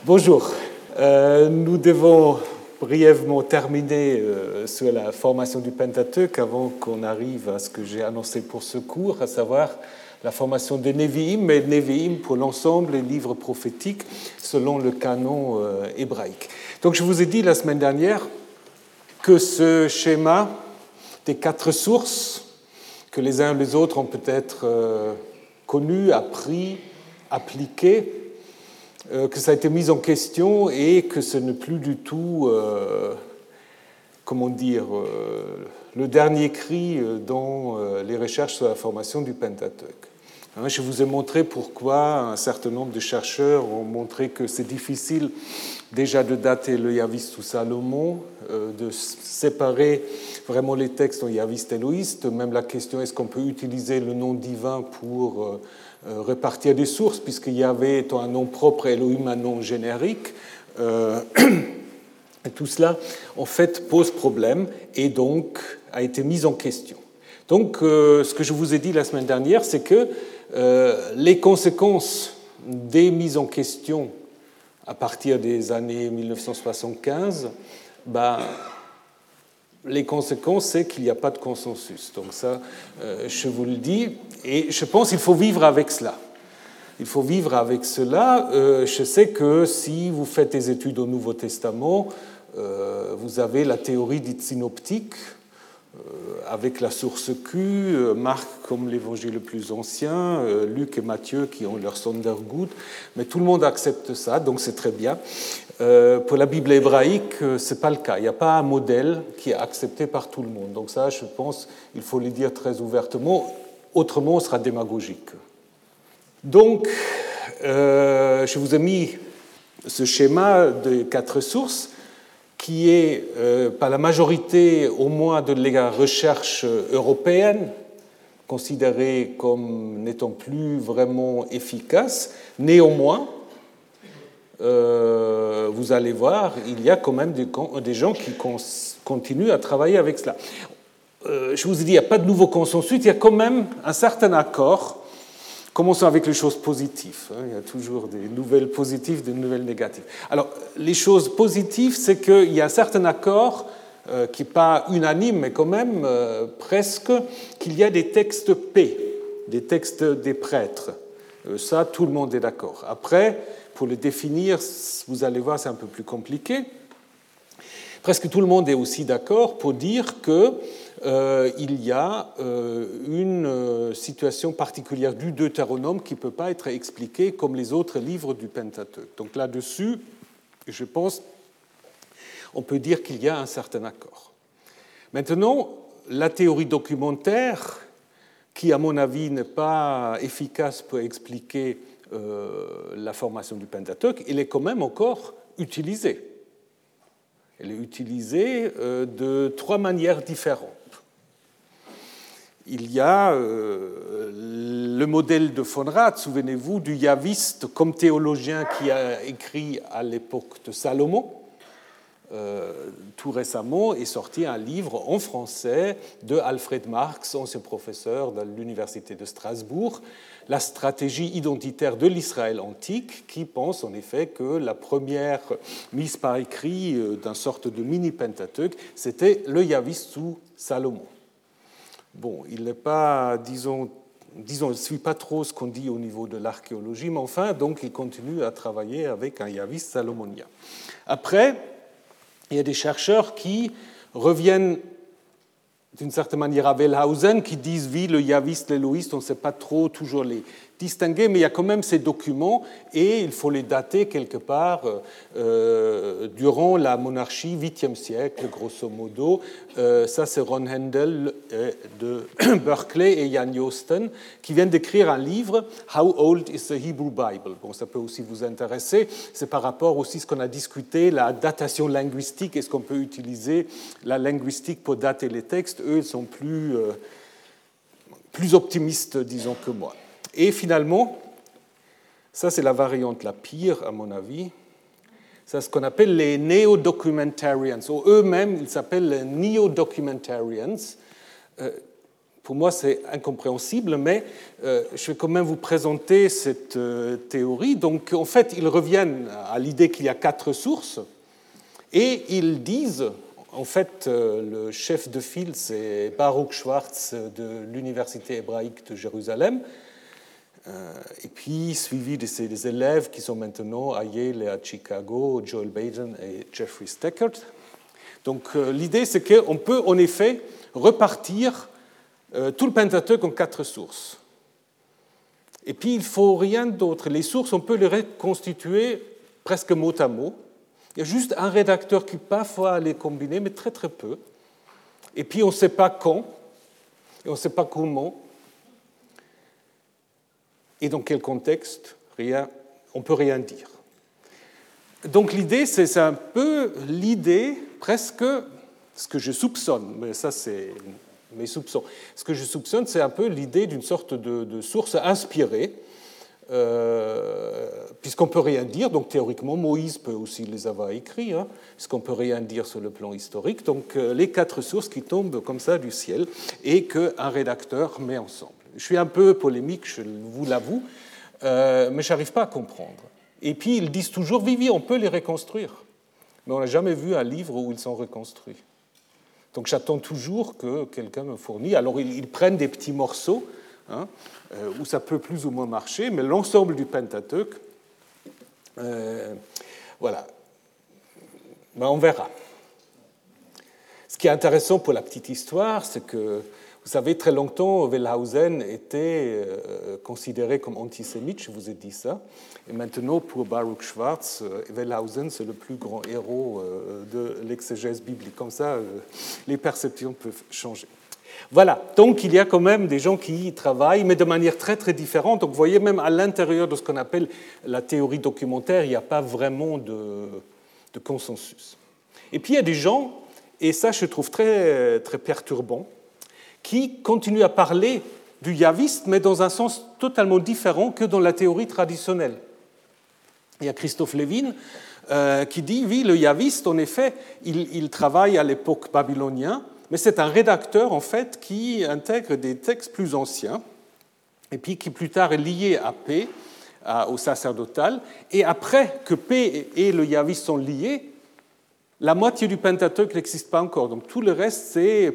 Bonjour. Nous devons brièvement terminer sur la formation du Pentateuque avant qu'on arrive à ce que j'ai annoncé pour ce cours, à savoir la formation de Nevi'im, mais Nevi'im pour l'ensemble des livres prophétiques selon le canon hébraïque. Donc je vous ai dit la semaine dernière que ce schéma des 4 sources, que les uns et les autres ont peut-être connu, appris, appliqué, que ça a été mis en question et que ce n'est plus du tout, le dernier cri dans les recherches sur la formation du Pentateuque. Je vous ai montré pourquoi un certain nombre de chercheurs ont montré que c'est difficile déjà de dater le Yaviste ou Salomon, de séparer vraiment les textes en Yaviste et Éloïste. Même la question, est-ce qu'on peut utiliser le nom divin pour répartir des sources, puisque Yahvé étant un nom propre et Elohim un nom générique. Et tout cela, en fait, pose problème et donc a été mis en question. Donc, ce que je vous ai dit la semaine dernière, c'est que les conséquences des mises en question à partir des années 1975, les conséquences, c'est qu'il n'y a pas de consensus. Donc ça, je vous le dis, et je pense qu'il faut vivre avec cela. Il faut vivre avec cela. Je sais que si vous faites des études au Nouveau Testament, vous avez la théorie dite synoptique, avec la source Q, Marc comme l'évangile le plus ancien, Luc et Matthieu qui ont leur Sondergut, mais tout le monde accepte ça, donc c'est très bien. Pour la Bible hébraïque, ce n'est pas le cas. Il n'y a pas un modèle qui est accepté par tout le monde. Donc ça, je pense, il faut le dire très ouvertement, autrement on sera démagogique. Donc, je vous ai mis ce schéma de 4 sources qui est, par la majorité, au moins de la recherche européenne, considérée comme n'étant plus vraiment efficace. Néanmoins, vous allez voir, il y a quand même des gens qui continuent à travailler avec cela. Je vous ai dit, il n'y a pas de nouveau consensus, il y a quand même un certain accord. Commençons avec les choses positives. Il y a toujours des nouvelles positives, des nouvelles négatives. Alors, les choses positives, c'est qu'il y a un certain accord, qui n'est pas unanime, mais quand même presque, qu'il y a des textes P, des textes des prêtres. Ça, tout le monde est d'accord. Après, pour le définir, vous allez voir, c'est un peu plus compliqué. Presque tout le monde est aussi d'accord pour dire qu'il y a une situation particulière du Deutéronome qui ne peut pas être expliquée comme les autres livres du Pentateuque. Donc là-dessus, je pense, on peut dire qu'il y a un certain accord. Maintenant, la théorie documentaire, qui à mon avis n'est pas efficace pour expliquer la formation du Pentateuque, elle est quand même encore utilisée. Elle est utilisée de 3 manières différentes. Il y a le modèle de von Rath, souvenez-vous, du Yaviste comme théologien qui a écrit à l'époque de Salomon. Tout récemment est sorti un livre en français de Alfred Marx, ancien professeur de l'Université de Strasbourg, La stratégie identitaire de l'Israël antique, qui pense en effet que la première mise par écrit d'une sorte de mini-Pentateuque, c'était le Yaviste sous Salomon. Bon, il n'est pas, disons, ne suit pas trop ce qu'on dit au niveau de l'archéologie, mais enfin, donc, il continue à travailler avec un Yaviste salomonien. Après, il y a des chercheurs qui reviennent d'une certaine manière à Wellhausen, qui disent, oui, le Yaviste, l'Éloïste, on ne sait pas trop toujours les distinguer, mais il y a quand même ces documents, et il faut les dater quelque part durant la monarchie, 8e siècle, grosso modo. Ça, c'est Ron Hendel de Berkeley et Jan Joosten, qui viennent d'écrire un livre, How Old is the Hebrew Bible? Bon, ça peut aussi vous intéresser. C'est par rapport aussi à ce qu'on a discuté, la datation linguistique. Est-ce qu'on peut utiliser la linguistique pour dater les textes? Eux, ils sont plus optimistes, disons, que moi. Et finalement, ça c'est la variante la pire, à mon avis, c'est ce qu'on appelle les néo-documentarians, ou eux-mêmes, ils s'appellent les neo-documentarians, Pour moi, c'est incompréhensible, mais je vais quand même vous présenter cette théorie. Donc, en fait, ils reviennent à l'idée qu'il y a 4 sources, et ils disent, en fait, le chef de file, c'est Baruch Schwartz de l'Université hébraïque de Jérusalem, et puis suivi de ses élèves qui sont maintenant à Yale et à Chicago, Joel Baden et Jeffrey Steckert. Donc l'idée, c'est qu'on peut en effet repartir tout le Pentateuque en 4 sources. Et puis il ne faut rien d'autre. Les sources, on peut les reconstituer presque mot à mot. Il y a juste un rédacteur qui parfois les combiner, mais très très peu. Et puis on ne sait pas quand, et on ne sait pas comment. Et dans quel contexte, rien, on ne peut rien dire. Donc l'idée, c'est un peu l'idée, presque, ce que je soupçonne, mais ça c'est mes soupçons, ce que je soupçonne, c'est un peu l'idée d'une sorte de source inspirée, puisqu'on ne peut rien dire, donc théoriquement Moïse peut aussi les avoir écrits, hein, puisqu'on ne peut rien dire sur le plan historique, donc les 4 sources qui tombent comme ça du ciel et qu'un rédacteur met ensemble. Je suis un peu polémique, je vous l'avoue, mais je n'arrive pas à comprendre. Et puis ils disent toujours, oui, on peut les reconstruire, mais on n'a jamais vu un livre où ils sont reconstruits. Donc j'attends toujours que quelqu'un me fournisse. Alors ils prennent des petits morceaux, hein, où ça peut plus ou moins marcher, mais l'ensemble du Pentateuque, voilà, ben, on verra. Ce qui est intéressant pour la petite histoire, c'est que, vous savez, très longtemps, Wellhausen était considéré comme antisémite, je vous ai dit ça, et maintenant, pour Baruch Schwartz, Wellhausen, c'est le plus grand héros de l'exégèse biblique. Comme ça, les perceptions peuvent changer. Voilà, donc il y a quand même des gens qui y travaillent, mais de manière très très différente. Donc vous voyez, même à l'intérieur de ce qu'on appelle la théorie documentaire, il n'y a pas vraiment de consensus. Et puis il y a des gens, et ça je trouve très, très perturbant, qui continuent à parler du yaviste, mais dans un sens totalement différent que dans la théorie traditionnelle. Il y a Christophe Lévin qui dit, oui, le yaviste, en effet, il travaille à l'époque babylonienne, mais c'est un rédacteur, en fait, qui intègre des textes plus anciens, et puis qui plus tard est lié à P, au sacerdotal, et après que P et le yaviste sont liés, la moitié du Pentateuque n'existe pas encore. Donc tout le reste, c'est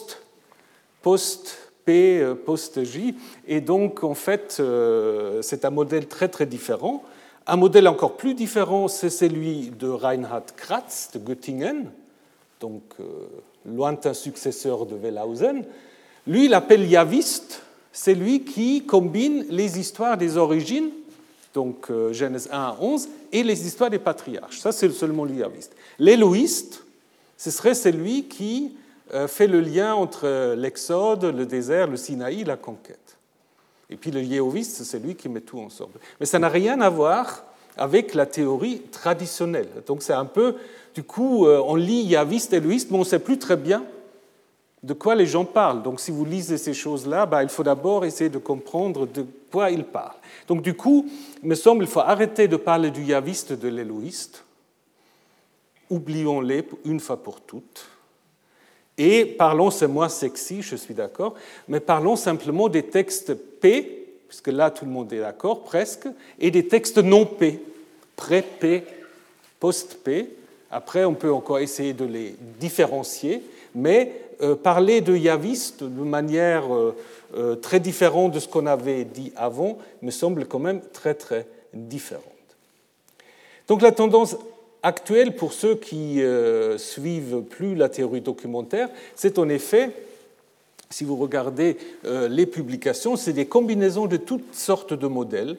post-P, post-J, et donc, en fait, c'est un modèle très, très différent. Un modèle encore plus différent, c'est celui de Reinhard Kratz, de Göttingen, donc lointain successeur de Wellhausen. Lui, il appelle yaviste, c'est lui qui combine les histoires des origines, donc Genèse 1 à 11, et les histoires des patriarches. Ça, c'est seulement le yaviste. L'élohiste, ce serait celui qui fait le lien entre l'Exode, le désert, le Sinaï, la conquête. Et puis le yéhoviste, c'est lui qui met tout ensemble. Mais ça n'a rien à voir avec la théorie traditionnelle. Donc c'est un peu, du coup, on lit yaviste et élohiste, mais on ne sait plus très bien de quoi les gens parlent. Donc si vous lisez ces choses-là, il faut d'abord essayer de comprendre de quoi ils parlent. Donc du coup, il me semble qu'il faut arrêter de parler du yaviste et de l'élohiste. Oublions-les une fois pour toutes. Et parlons, c'est moins sexy, je suis d'accord, mais parlons simplement des textes P, puisque là tout le monde est d'accord, presque, et des textes non P, pré-P, post-P. Après, on peut encore essayer de les différencier, mais parler de yaviste de manière très différente de ce qu'on avait dit avant me semble quand même très, très différente. Donc la tendance actuelle, pour ceux qui suivent plus la théorie documentaire, c'est en effet, si vous regardez les publications, c'est des combinaisons de toutes sortes de modèles.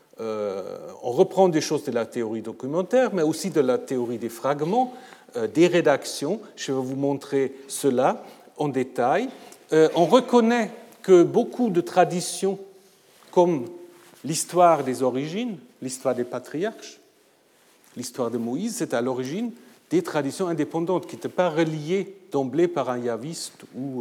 On reprend des choses de la théorie documentaire, mais aussi de la théorie des fragments, des rédactions. Je vais vous montrer cela en détail. On reconnaît que beaucoup de traditions, comme l'histoire des origines, l'histoire des patriarches, l'histoire de Moïse, c'est à l'origine des traditions indépendantes qui n'étaient pas reliées d'emblée par un yaviste ou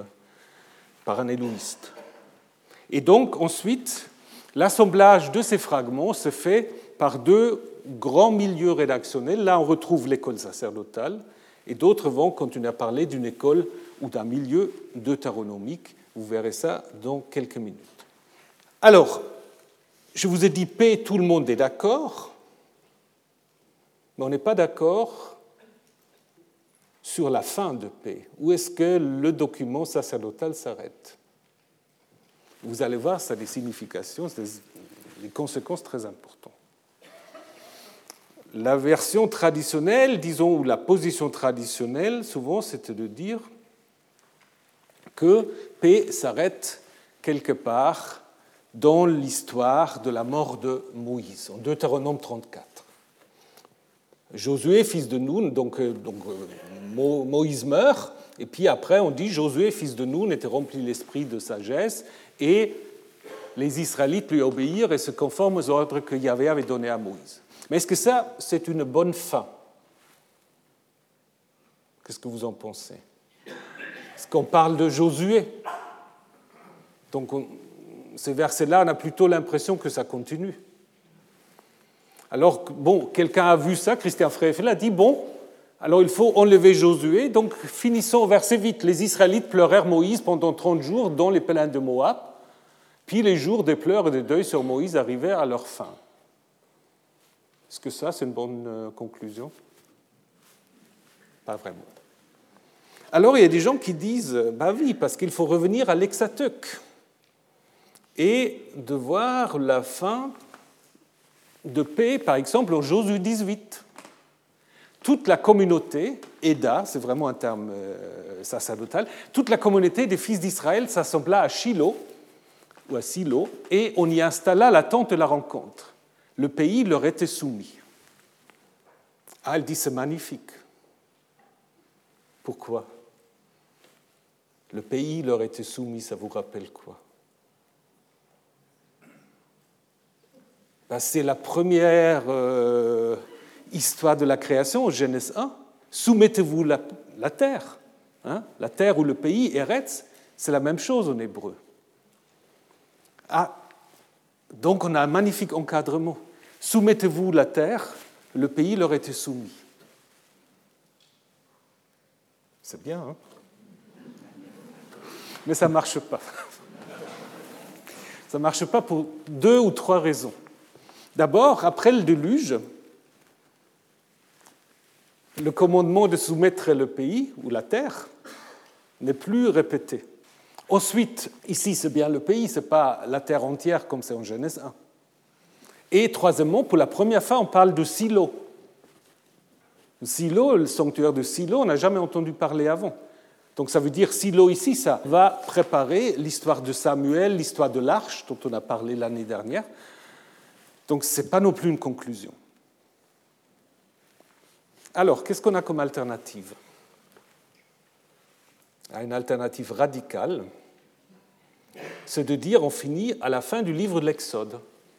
par un élohiste. Et donc, ensuite, l'assemblage de ces fragments se fait par 2 grands milieux rédactionnels. Là, on retrouve l'école sacerdotale, et d'autres vont continuer à parler d'une école ou d'un milieu deutéronomique Vous verrez ça dans quelques minutes. Alors, je vous ai dit paix, tout le monde est d'accord, mais on n'est pas d'accord sur la fin de paix. Où est-ce que le document sacerdotal s'arrête? Vous allez voir, ça a des significations, des conséquences très importantes. La version traditionnelle, disons, ou la position traditionnelle, souvent, c'était de dire que paix s'arrête quelque part dans l'histoire de la mort de Moïse, en Deutéronome 34. Josué, fils de Nun, donc Moïse meurt, et puis après on dit Josué, fils de Nun, était rempli l'esprit de sagesse, et les Israélites lui obéirent et se conforment aux ordres que Yahvé avait donnés à Moïse. Mais est-ce que ça, c'est une bonne fin? Qu'est-ce que vous en pensez? Est-ce qu'on parle de Josué? Donc, ces versets-là, on a plutôt l'impression que ça continue. Alors, bon, quelqu'un a vu ça, Christian Freyfeld a dit, bon, alors il faut enlever Josué, donc finissons au verset vite. Les Israélites pleurèrent Moïse pendant 30 jours dans les plaines de Moab, puis les jours des pleurs et des deuils sur Moïse arrivèrent à leur fin. Est-ce que ça, c'est une bonne conclusion? Pas vraiment. Alors, il y a des gens qui disent, bah oui, parce qu'il faut revenir à l'Hexateuch et de voir la fin de paix, par exemple, en Josué 18. Toute la communauté, Eda, c'est vraiment un terme sacerdotal, toute la communauté des fils d'Israël s'assembla à Shilo, ou à Silo, et on y installa la tente de la rencontre. Le pays leur était soumis. Ah, elle dit, c'est magnifique. Pourquoi? Le pays leur était soumis, ça vous rappelle quoi? Ben, c'est la première histoire de la création, Genèse 1. Soumettez-vous la terre. Hein? La terre ou le pays, Eretz, c'est la même chose en hébreu. Ah, donc on a un magnifique encadrement. Soumettez-vous la terre, le pays leur était soumis. C'est bien, hein? Mais ça ne marche pas. Ça ne marche pas pour 2 ou 3 raisons. D'abord, après le déluge, le commandement de soumettre le pays ou la terre n'est plus répété. Ensuite, ici, c'est bien le pays, ce n'est pas la terre entière comme c'est en Genèse 1. Et troisièmement, pour la première fois, on parle de Silo. Silo, le sanctuaire de Silo, on n'a jamais entendu parler avant. Donc ça veut dire Silo ici, ça va préparer l'histoire de Samuel, l'histoire de l'arche, dont on a parlé l'année dernière. Donc ce n'est pas non plus une conclusion. Alors, qu'est-ce qu'on a comme alternative? Une alternative radicale, c'est de dire on finit à la fin du livre de l'Exode,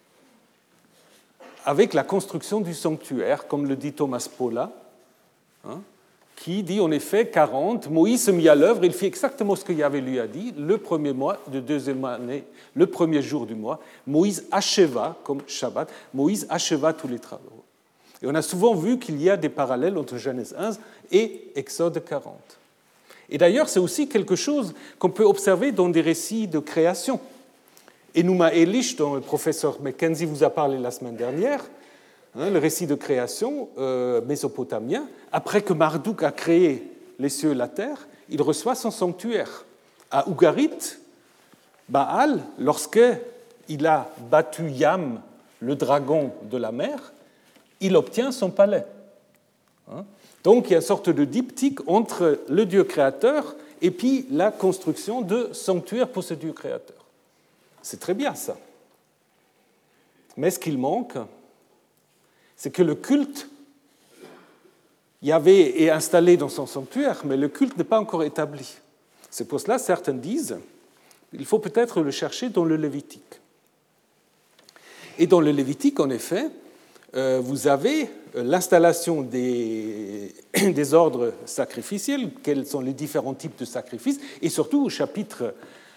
avec la construction du sanctuaire, comme le dit Thomas Paula, qui dit en effet 40, Moïse se mit à l'œuvre, il fit exactement ce que Yahvé lui a dit, le premier mois de deuxième année, le premier jour du mois, Moïse acheva, comme Shabbat, Moïse acheva tous les travaux. Et on a souvent vu qu'il y a des parallèles entre Genèse 1 et Exode 40. Et d'ailleurs, c'est aussi quelque chose qu'on peut observer dans des récits de création. Enuma Elish, dont le professeur Mackenzie vous a parlé la semaine dernière, le récit de création mésopotamien, après que Marduk a créé les cieux et la terre, il reçoit son sanctuaire. À Ougarit, Baal, lorsqu'il a battu Yam, le dragon de la mer, il obtient son palais. Donc il y a une sorte de diptyque entre le Dieu créateur et puis la construction de sanctuaires pour ce Dieu créateur. C'est très bien ça. Mais ce qu'il manque, c'est que le culte, Yahvé est installé dans son sanctuaire, mais le culte n'est pas encore établi. C'est pour cela, certains disent, il faut peut-être le chercher dans le Lévitique. Et dans le Lévitique, en effet, vous avez l'installation des ordres sacrificiels, quels sont les différents types de sacrifices, et surtout au chapitre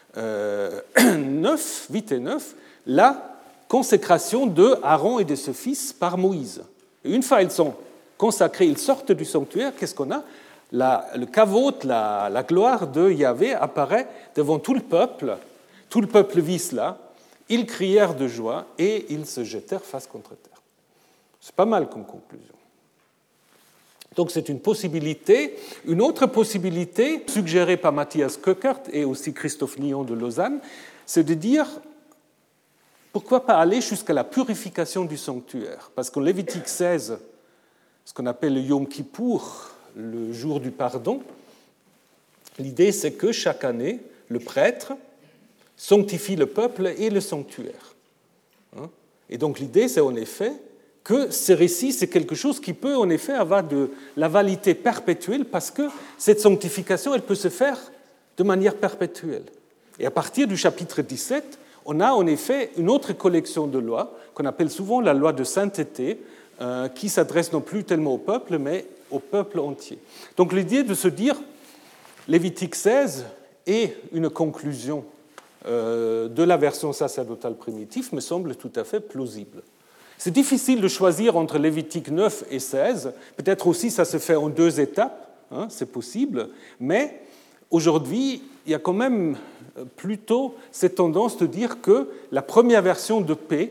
9, 8 et 9, la consécration de Aaron et de ses fils par Moïse. Et une fois ils sont consacrés, ils sortent du sanctuaire, qu'est-ce qu'on a? le kavod, la gloire de Yahvé apparaît devant tout le peuple. Tout le peuple vit cela. Ils crièrent de joie et ils se jetèrent face contre terre. C'est pas mal comme conclusion. Donc c'est une possibilité. Une autre possibilité, suggérée par Matthias Köckert et aussi Christophe Nillon de Lausanne, c'est de dire pourquoi pas aller jusqu'à la purification du sanctuaire. Parce qu'en Lévitique 16, ce qu'on appelle le Yom Kippour, le jour du pardon, l'idée c'est que chaque année, le prêtre sanctifie le peuple et le sanctuaire. Et donc l'idée c'est en effet que ce récit, c'est quelque chose qui peut en effet avoir de la validité perpétuelle parce que cette sanctification, elle peut se faire de manière perpétuelle. Et à partir du chapitre 17, on a en effet une autre collection de lois qu'on appelle souvent la loi de sainteté, qui s'adresse non plus tellement au peuple, mais au peuple entier. Donc l'idée de se dire Lévitique 16 est une conclusion de la version sacerdotale primitive me semble tout à fait plausible. C'est difficile de choisir entre Lévitique 9 et 16. Peut-être aussi ça se fait en 2 étapes, c'est possible. Mais aujourd'hui, il y a quand même plutôt cette tendance de dire que la première version de paix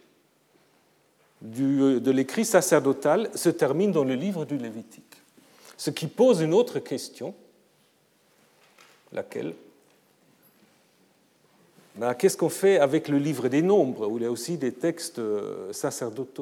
de l'écrit sacerdotal se termine dans le livre du Lévitique. Ce qui pose une autre question, laquelle ? Qu'est-ce qu'on fait avec le livre des Nombres, où il y a aussi des textes sacerdotaux ?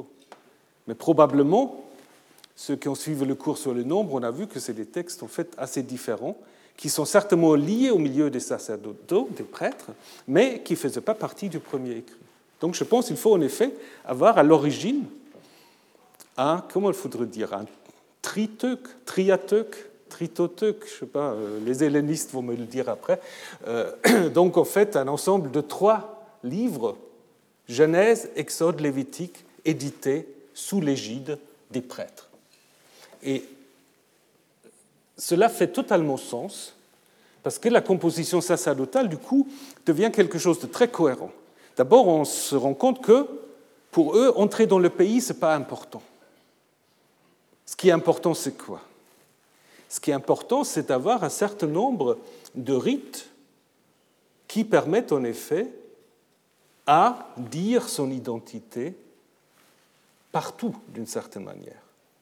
Mais probablement, ceux qui ont suivi le cours sur les nombres, on a vu que c'est des textes en fait assez différents, qui sont certainement liés au milieu des sacerdotaux, des prêtres, mais qui ne faisaient pas partie du premier écrit. Donc je pense qu'il faut en effet avoir à l'origine comment il faudrait dire, un triateuque, tritoteuque, je ne sais pas, les hellénistes vont me le dire après. Donc en fait un ensemble de 3 livres, Genèse, Exode, Lévitique, édités sous l'égide des prêtres. Et cela fait totalement sens, parce que la composition sacerdotale, du coup, devient quelque chose de très cohérent. D'abord, on se rend compte que, pour eux, entrer dans le pays, ce n'est pas important. Ce qui est important, c'est quoi ? Ce qui est important, c'est d'avoir un certain nombre de rites qui permettent, en effet, à dire son identité partout, d'une certaine manière.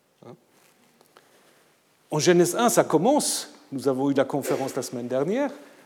En Genèse 1, ça commence, nous avons eu la conférence la semaine dernière,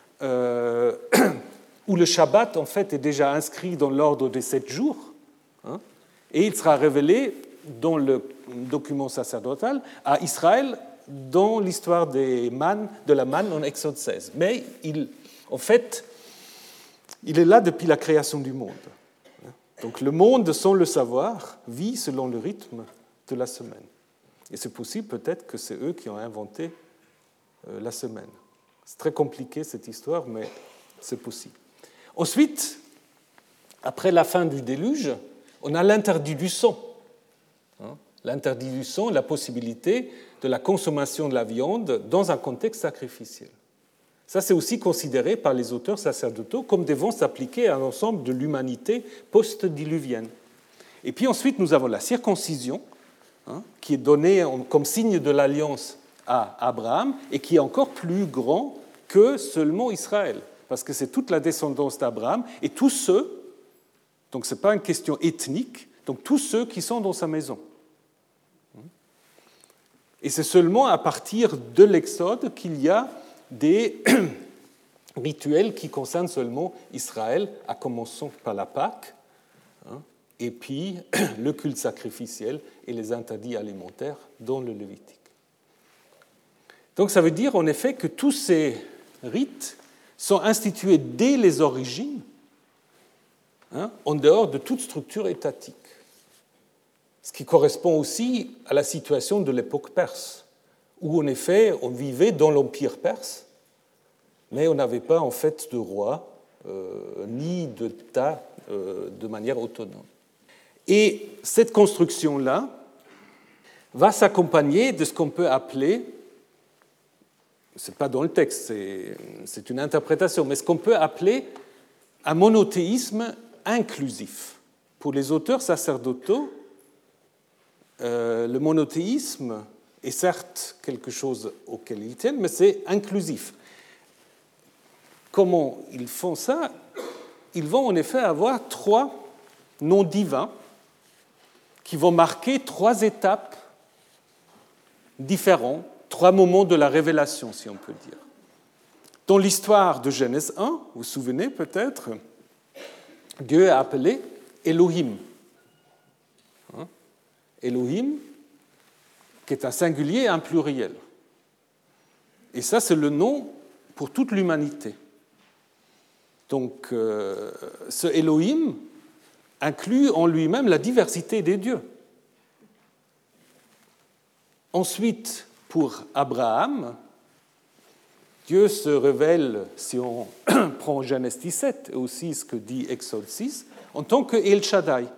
où le Shabbat, en fait, est déjà inscrit dans l'ordre des 7 jours, et il sera révélé dans le document sacerdotal à Israël dans l'histoire de la manne en Exode 16. Mais en fait, il est là depuis la création du monde. Donc le monde, sans le savoir, vit selon le rythme de la semaine. Et c'est possible peut-être que c'est eux qui ont inventé la semaine. C'est très compliqué cette histoire, mais c'est possible. Ensuite, après la fin du déluge, on a l'interdit du sang. L'interdit du sang, la possibilité de la consommation de la viande dans un contexte sacrificiel. Ça, c'est aussi considéré par les auteurs sacerdotaux comme devant s'appliquer à l'ensemble de l'humanité post-diluvienne. Et puis ensuite, nous avons la circoncision, qui est donnée comme signe de l'alliance à Abraham et qui est encore plus grand que seulement Israël, parce que c'est toute la descendance d'Abraham et tous ceux, donc ce n'est pas une question ethnique, donc tous ceux qui sont dans sa maison. Et c'est seulement à partir de l'Exode qu'il y a des rituels qui concernent seulement Israël, à commencer par la Pâque, et puis le culte sacrificiel et les interdits alimentaires dans le Lévitique. Donc ça veut dire en effet que tous ces rites sont institués dès les origines, en dehors de toute structure étatique. Ce qui correspond aussi à la situation de l'époque perse, où en effet on vivait dans l'empire perse, mais on n'avait pas en fait de roi ni d'État de manière autonome. Et cette construction-là va s'accompagner de ce qu'on peut appeler, ce n'est pas dans le texte, c'est une interprétation, mais ce qu'on peut appeler un monothéisme inclusif. Pour les auteurs sacerdotaux, le monothéisme est certes quelque chose auquel ils tiennent, mais c'est inclusif. Comment ils font ça? Ils vont en effet avoir 3 noms divins qui vont marquer 3 étapes différentes, 3 moments de la révélation, si on peut dire. Dans l'histoire de Genèse 1, vous vous souvenez peut-être, Dieu est appelé Elohim. Elohim, qui est un singulier et un pluriel. Et ça, c'est le nom pour toute l'humanité. Donc, ce Elohim inclut en lui-même la diversité des dieux. Ensuite, pour Abraham, Dieu se révèle, si on prend Genèse 17 et aussi ce que dit Exode 6, en tant que El Shaddai.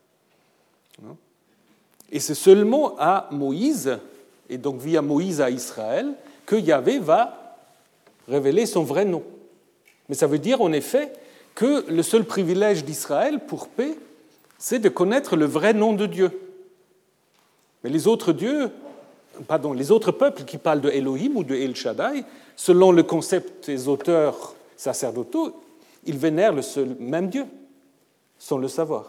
Et c'est seulement à Moïse, et donc via Moïse à Israël, que Yahvé va révéler son vrai nom. Mais ça veut dire en effet que le seul privilège d'Israël pour paix, c'est de connaître le vrai nom de Dieu. Mais les autres peuples qui parlent de Elohim ou de El Shaddai, selon le concept des auteurs sacerdotaux, ils vénèrent le seul même Dieu, sans le savoir.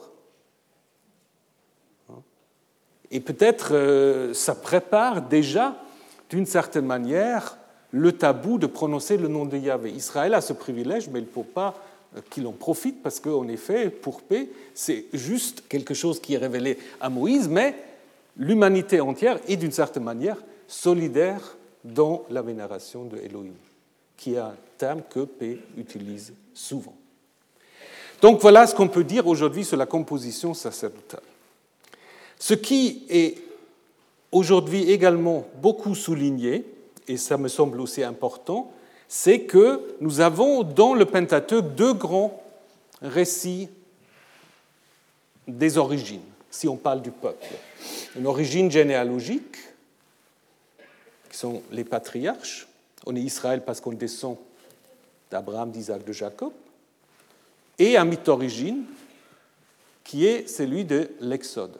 Et peut-être ça prépare déjà, d'une certaine manière, le tabou de prononcer le nom de Yahvé. Israël a ce privilège, mais il ne faut pas qu'il en profite, parce qu'en effet, pour paix, c'est juste quelque chose qui est révélé à Moïse, mais l'humanité entière est d'une certaine manière solidaire dans la vénération de Elohim, qui est un terme que P utilise souvent. Donc voilà ce qu'on peut dire aujourd'hui sur la composition sacerdotale. Ce qui est aujourd'hui également beaucoup souligné, et ça me semble aussi important, c'est que nous avons dans le Pentateuque 2 grands récits des origines, si on parle du peuple. Une origine généalogique, qui sont les patriarches. On est Israël parce qu'on descend d'Abraham, d'Isaac, de Jacob. Et un mythe d'origine, qui est celui de l'Exode.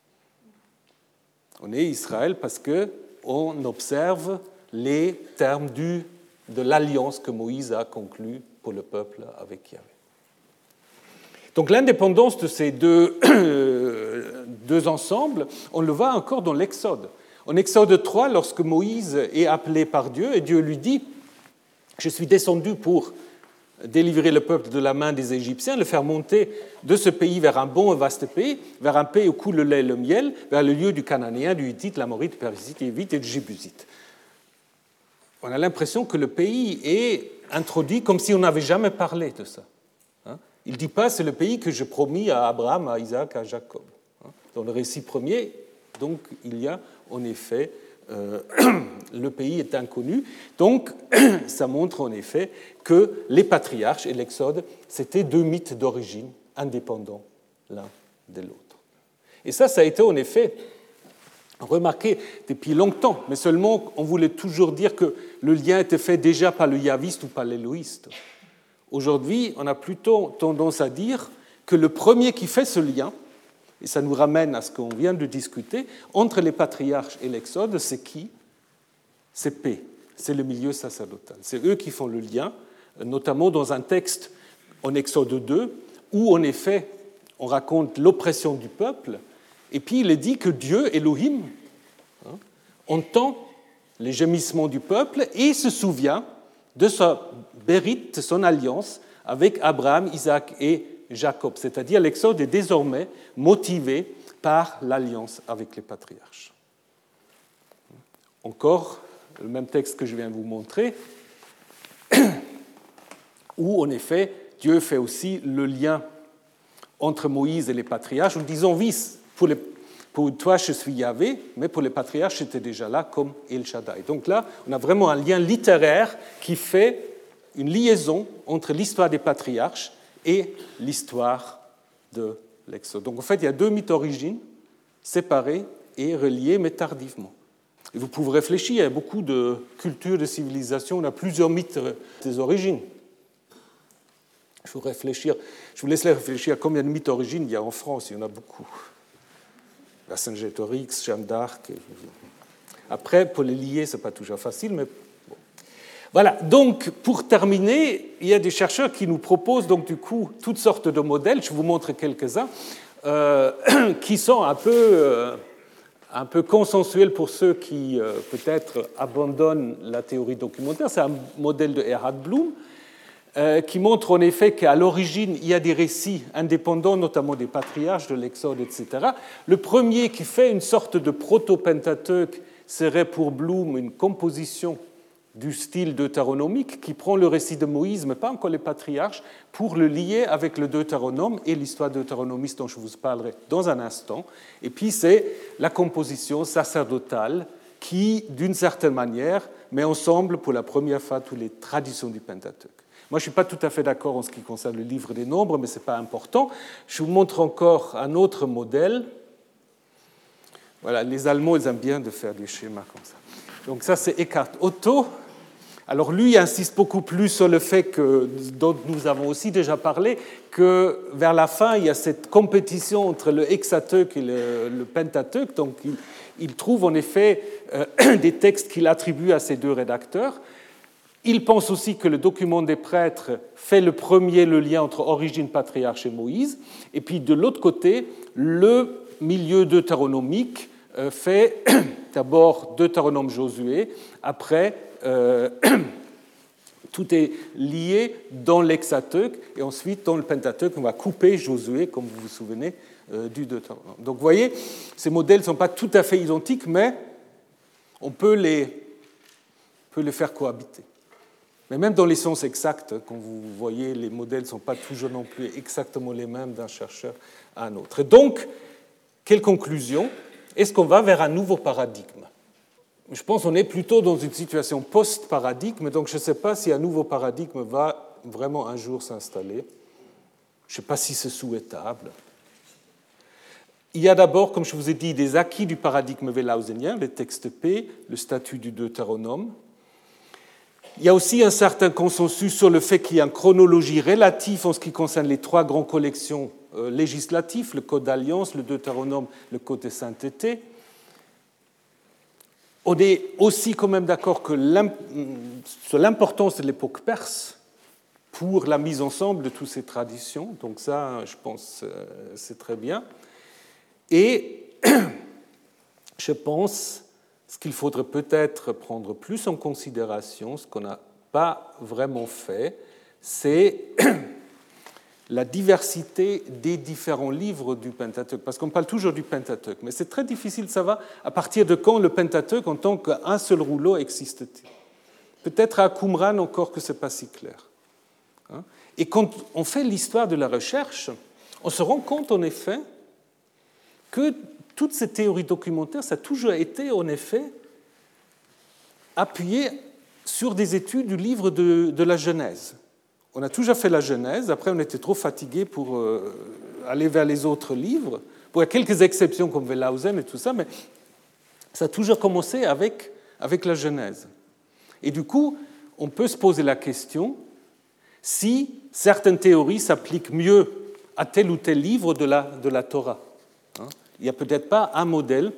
On est Israël parce qu'on observe les termes de l'alliance que Moïse a conclue pour le peuple avec Yahvé. Donc l'indépendance de ces deux ensembles, on le voit encore dans l'Exode. En Exode 3, lorsque Moïse est appelé par Dieu, et Dieu lui dit « Je suis descendu pour délivrer le peuple de la main des Égyptiens, le faire monter de ce pays vers un bon et vaste pays, vers un pays où coule le lait et le miel, vers le lieu du Cananéen, du Hittite, l'Amorite, du Périzite, du Hivite et du Jébusite. » On a l'impression que le pays est introduit comme si on n'avait jamais parlé de ça. Il ne dit pas « c'est le pays que je promis à Abraham, à Isaac, à Jacob ». Dans le récit premier, donc, il y a en effet le pays est inconnu. Donc, ça montre en effet que les patriarches et l'Exode, c'était 2 mythes d'origine indépendants l'un de l'autre. Et ça a été en effet remarqué depuis longtemps, mais seulement on voulait toujours dire que le lien était fait déjà par le yahviste ou par l'élohiste. Aujourd'hui, on a plutôt tendance à dire que le premier qui fait ce lien, et ça nous ramène à ce qu'on vient de discuter, entre les patriarches et l'Exode, c'est qui? C'est P, c'est le milieu sacerdotal. C'est eux qui font le lien, notamment dans un texte en Exode 2, où en effet on raconte l'oppression du peuple, et puis il est dit que Dieu, Elohim, entend les gémissements du peuple et se souvient de sa bérite, son alliance avec Abraham, Isaac et Jacob. C'est-à-dire l'Exode est désormais motivé par l'alliance avec les patriarches. Encore, le même texte que je viens de vous montrer, où en effet Dieu fait aussi le lien entre Moïse et les patriarches en disant oui, pour toi je suis Yahvé, mais pour les patriarches j'étais déjà là comme El Shaddai. Donc là, on a vraiment un lien littéraire qui fait une liaison entre l'histoire des patriarches et l'histoire de l'Exode. Donc en fait, il y a 2 mythes d'origine séparés et reliés, mais tardivement. Et vous pouvez réfléchir, il y a beaucoup de cultures, de civilisations, on a plusieurs mythes des origines. Je vous laisse réfléchir à combien de mythes d'origine il y a en France, il y en a beaucoup. La Saint-Gétorix, Jeanne d'Arc. Après, pour les lier, ce n'est pas toujours facile, mais bon. Voilà, donc pour terminer, il y a des chercheurs qui nous proposent donc du coup toutes sortes de modèles, je vous montre quelques-uns, qui sont un peu consensuels pour ceux qui peut-être abandonnent la théorie documentaire. C'est un modèle de Erhard Bloom, qui montre en effet qu'à l'origine, il y a des récits indépendants, notamment des patriarches, de l'Exode, etc. Le premier qui fait une sorte de proto-pentateuque serait pour Bloom une composition du style deutéronomique qui prend le récit de Moïse, mais pas encore les patriarches, pour le lier avec le Deutéronome et l'histoire deutéronomiste dont je vous parlerai dans un instant. Et puis c'est la composition sacerdotale qui, d'une certaine manière, met ensemble pour la première fois toutes les traditions du Pentateuque. Moi, je ne suis pas tout à fait d'accord en ce qui concerne le livre des nombres, mais ce n'est pas important. Je vous montre encore un autre modèle. Voilà, les Allemands, ils aiment bien de faire des schémas comme ça. Donc ça, c'est Eckhart Otto. Alors lui, il insiste beaucoup plus sur le fait dont nous avons aussi déjà parlé, que vers la fin, il y a cette compétition entre le Hexateuque et le Pentateuque. Donc il trouve en effet des textes qu'il attribue à ces deux rédacteurs. Il pense aussi que le document des prêtres fait le premier le lien entre origine, patriarche et Moïse. Et puis de l'autre côté, le milieu deutéronomique fait d'abord Deutéronome Josué, après tout est lié dans l'Hexateuque, et ensuite dans le Pentateuque, on va couper Josué, comme vous vous souvenez, du Deutéronome. Donc vous voyez, ces modèles ne sont pas tout à fait identiques, mais on peut les faire cohabiter. Mais même dans les sciences exactes, quand vous voyez, les modèles ne sont pas toujours non plus exactement les mêmes d'un chercheur à un autre. Et donc, quelle conclusion? Est-ce qu'on va vers un nouveau paradigme? Je pense qu'on est plutôt dans une situation post-paradigme, donc je ne sais pas si un nouveau paradigme va vraiment un jour s'installer. Je ne sais pas si c'est souhaitable. Il y a d'abord, comme je vous ai dit, des acquis du paradigme wellhausenien, les textes P, le statut du Deutéronome. Il y a aussi un certain consensus sur le fait qu'il y a une chronologie relative en ce qui concerne les trois grandes collections législatives, le Code d'Alliance, le Deutéronome, le Code de sainteté. On est aussi quand même d'accord sur l'importance de l'époque perse pour la mise ensemble de toutes ces traditions. Donc ça, je pense, c'est très bien. Et je pense ce qu'il faudrait peut-être prendre plus en considération, ce qu'on n'a pas vraiment fait, c'est la diversité des différents livres du Pentateuque. Parce qu'on parle toujours du Pentateuque, mais c'est très difficile de savoir à partir de quand le Pentateuque, en tant qu'un seul rouleau, existe-t-il. Peut-être à Qumran encore que ce n'est pas si clair. Et quand on fait l'histoire de la recherche, on se rend compte en effet que toute cette théorie documentaire, ça a toujours été, en effet, appuyé sur des études du livre de la Genèse. On a toujours fait la Genèse, après on était trop fatigué pour aller vers les autres livres. Bon, il y a quelques exceptions comme Wellhausen et tout ça, mais ça a toujours commencé avec la Genèse. Et du coup, on peut se poser la question si certaines théories s'appliquent mieux à tel ou tel livre de la Torah. Il n'y a peut-être pas un modèle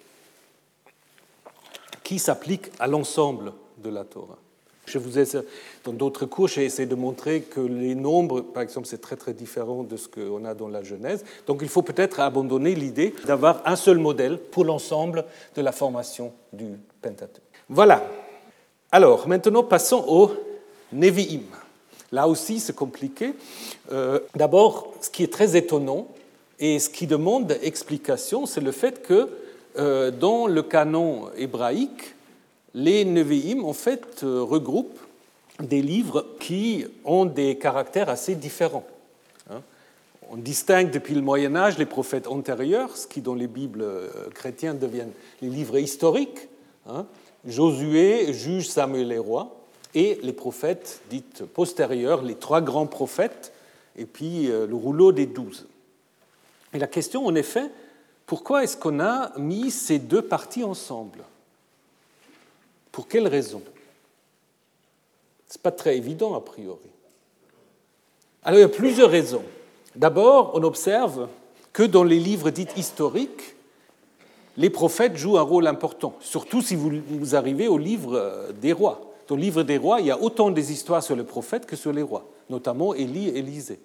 qui s'applique à l'ensemble de la Torah. Dans d'autres cours, j'ai essayé de montrer que les nombres, par exemple, c'est très très différent de ce qu'on a dans la Genèse. Donc il faut peut-être abandonner l'idée d'avoir un seul modèle pour l'ensemble de la formation du Pentateuque. Voilà. Alors, maintenant, passons au Nevi'im. Là aussi, c'est compliqué. D'abord, ce qui est très étonnant, et ce qui demande explication, c'est le fait que dans le canon hébraïque, les Nevi'im, en fait, regroupent des livres qui ont des caractères assez différents. On distingue depuis le Moyen-Âge les prophètes antérieurs, ce qui dans les Bibles chrétiennes deviennent les livres historiques, Josué, Juge, Samuel et Rois, et les prophètes dits postérieurs, les trois grands prophètes, et puis le rouleau des 12. Et la question, en effet, pourquoi est-ce qu'on a mis ces deux parties ensemble? Pour quelles raisons? Ce n'est pas très évident, a priori. Alors, il y a plusieurs raisons. D'abord, on observe que dans les livres dits historiques, les prophètes jouent un rôle important, surtout si vous arrivez au livre des rois. Dans le livre des rois, il y a autant des histoires sur les prophètes que sur les rois, notamment Élie et Élisée.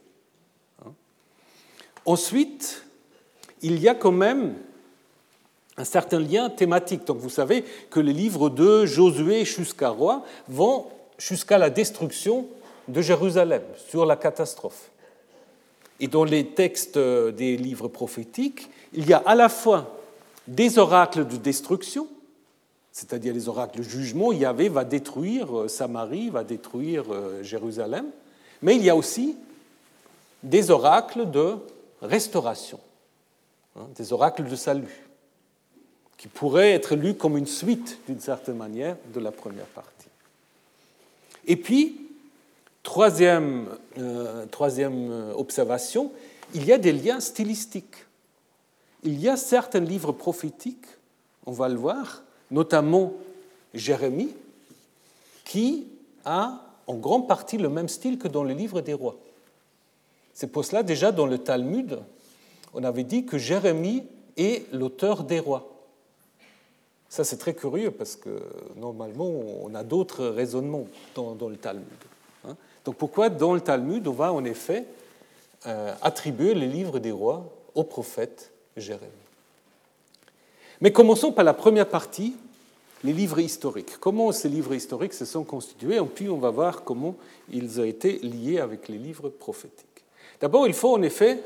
Ensuite, il y a quand même un certain lien thématique. Donc vous savez que les livres de Josué jusqu'à Roi vont jusqu'à la destruction de Jérusalem, sur la catastrophe. Et dans les textes des livres prophétiques, il y a à la fois des oracles de destruction, c'est-à-dire les oracles de jugement, Yahvé va détruire Samarie, va détruire Jérusalem, mais il y a aussi des oracles de restauration, des oracles de salut, qui pourraient être lus comme une suite, d'une certaine manière, de la première partie. Et puis, troisième observation, il y a des liens stylistiques. Il y a certains livres prophétiques, on va le voir, notamment Jérémie, qui a en grande partie le même style que dans le livre des rois. C'est pour cela, déjà dans le Talmud, on avait dit que Jérémie est l'auteur des rois. Ça, c'est très curieux parce que normalement, on a d'autres raisonnements dans le Talmud. Donc pourquoi dans le Talmud, on va en effet attribuer les livres des rois au prophète Jérémie? Mais commençons par la première partie, les livres historiques. Comment ces livres historiques se sont constitués, et puis on va voir comment ils ont été liés avec les livres prophétiques. D'abord, il faut en effet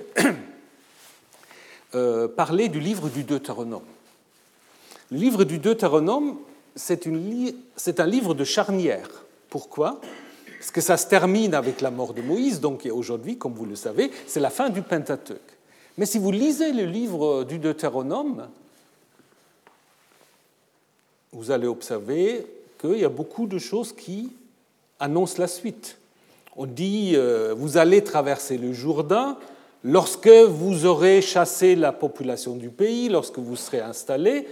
parler du livre du Deutéronome. Le livre du Deutéronome, c'est un livre de charnière. Pourquoi ? Parce que ça se termine avec la mort de Moïse, donc aujourd'hui, comme vous le savez, c'est la fin du Pentateuque. Mais si vous lisez le livre du Deutéronome, vous allez observer qu'il y a beaucoup de choses qui annoncent la suite. On dit, vous allez traverser le Jourdain, lorsque vous aurez chassé la population du pays, lorsque vous serez installés,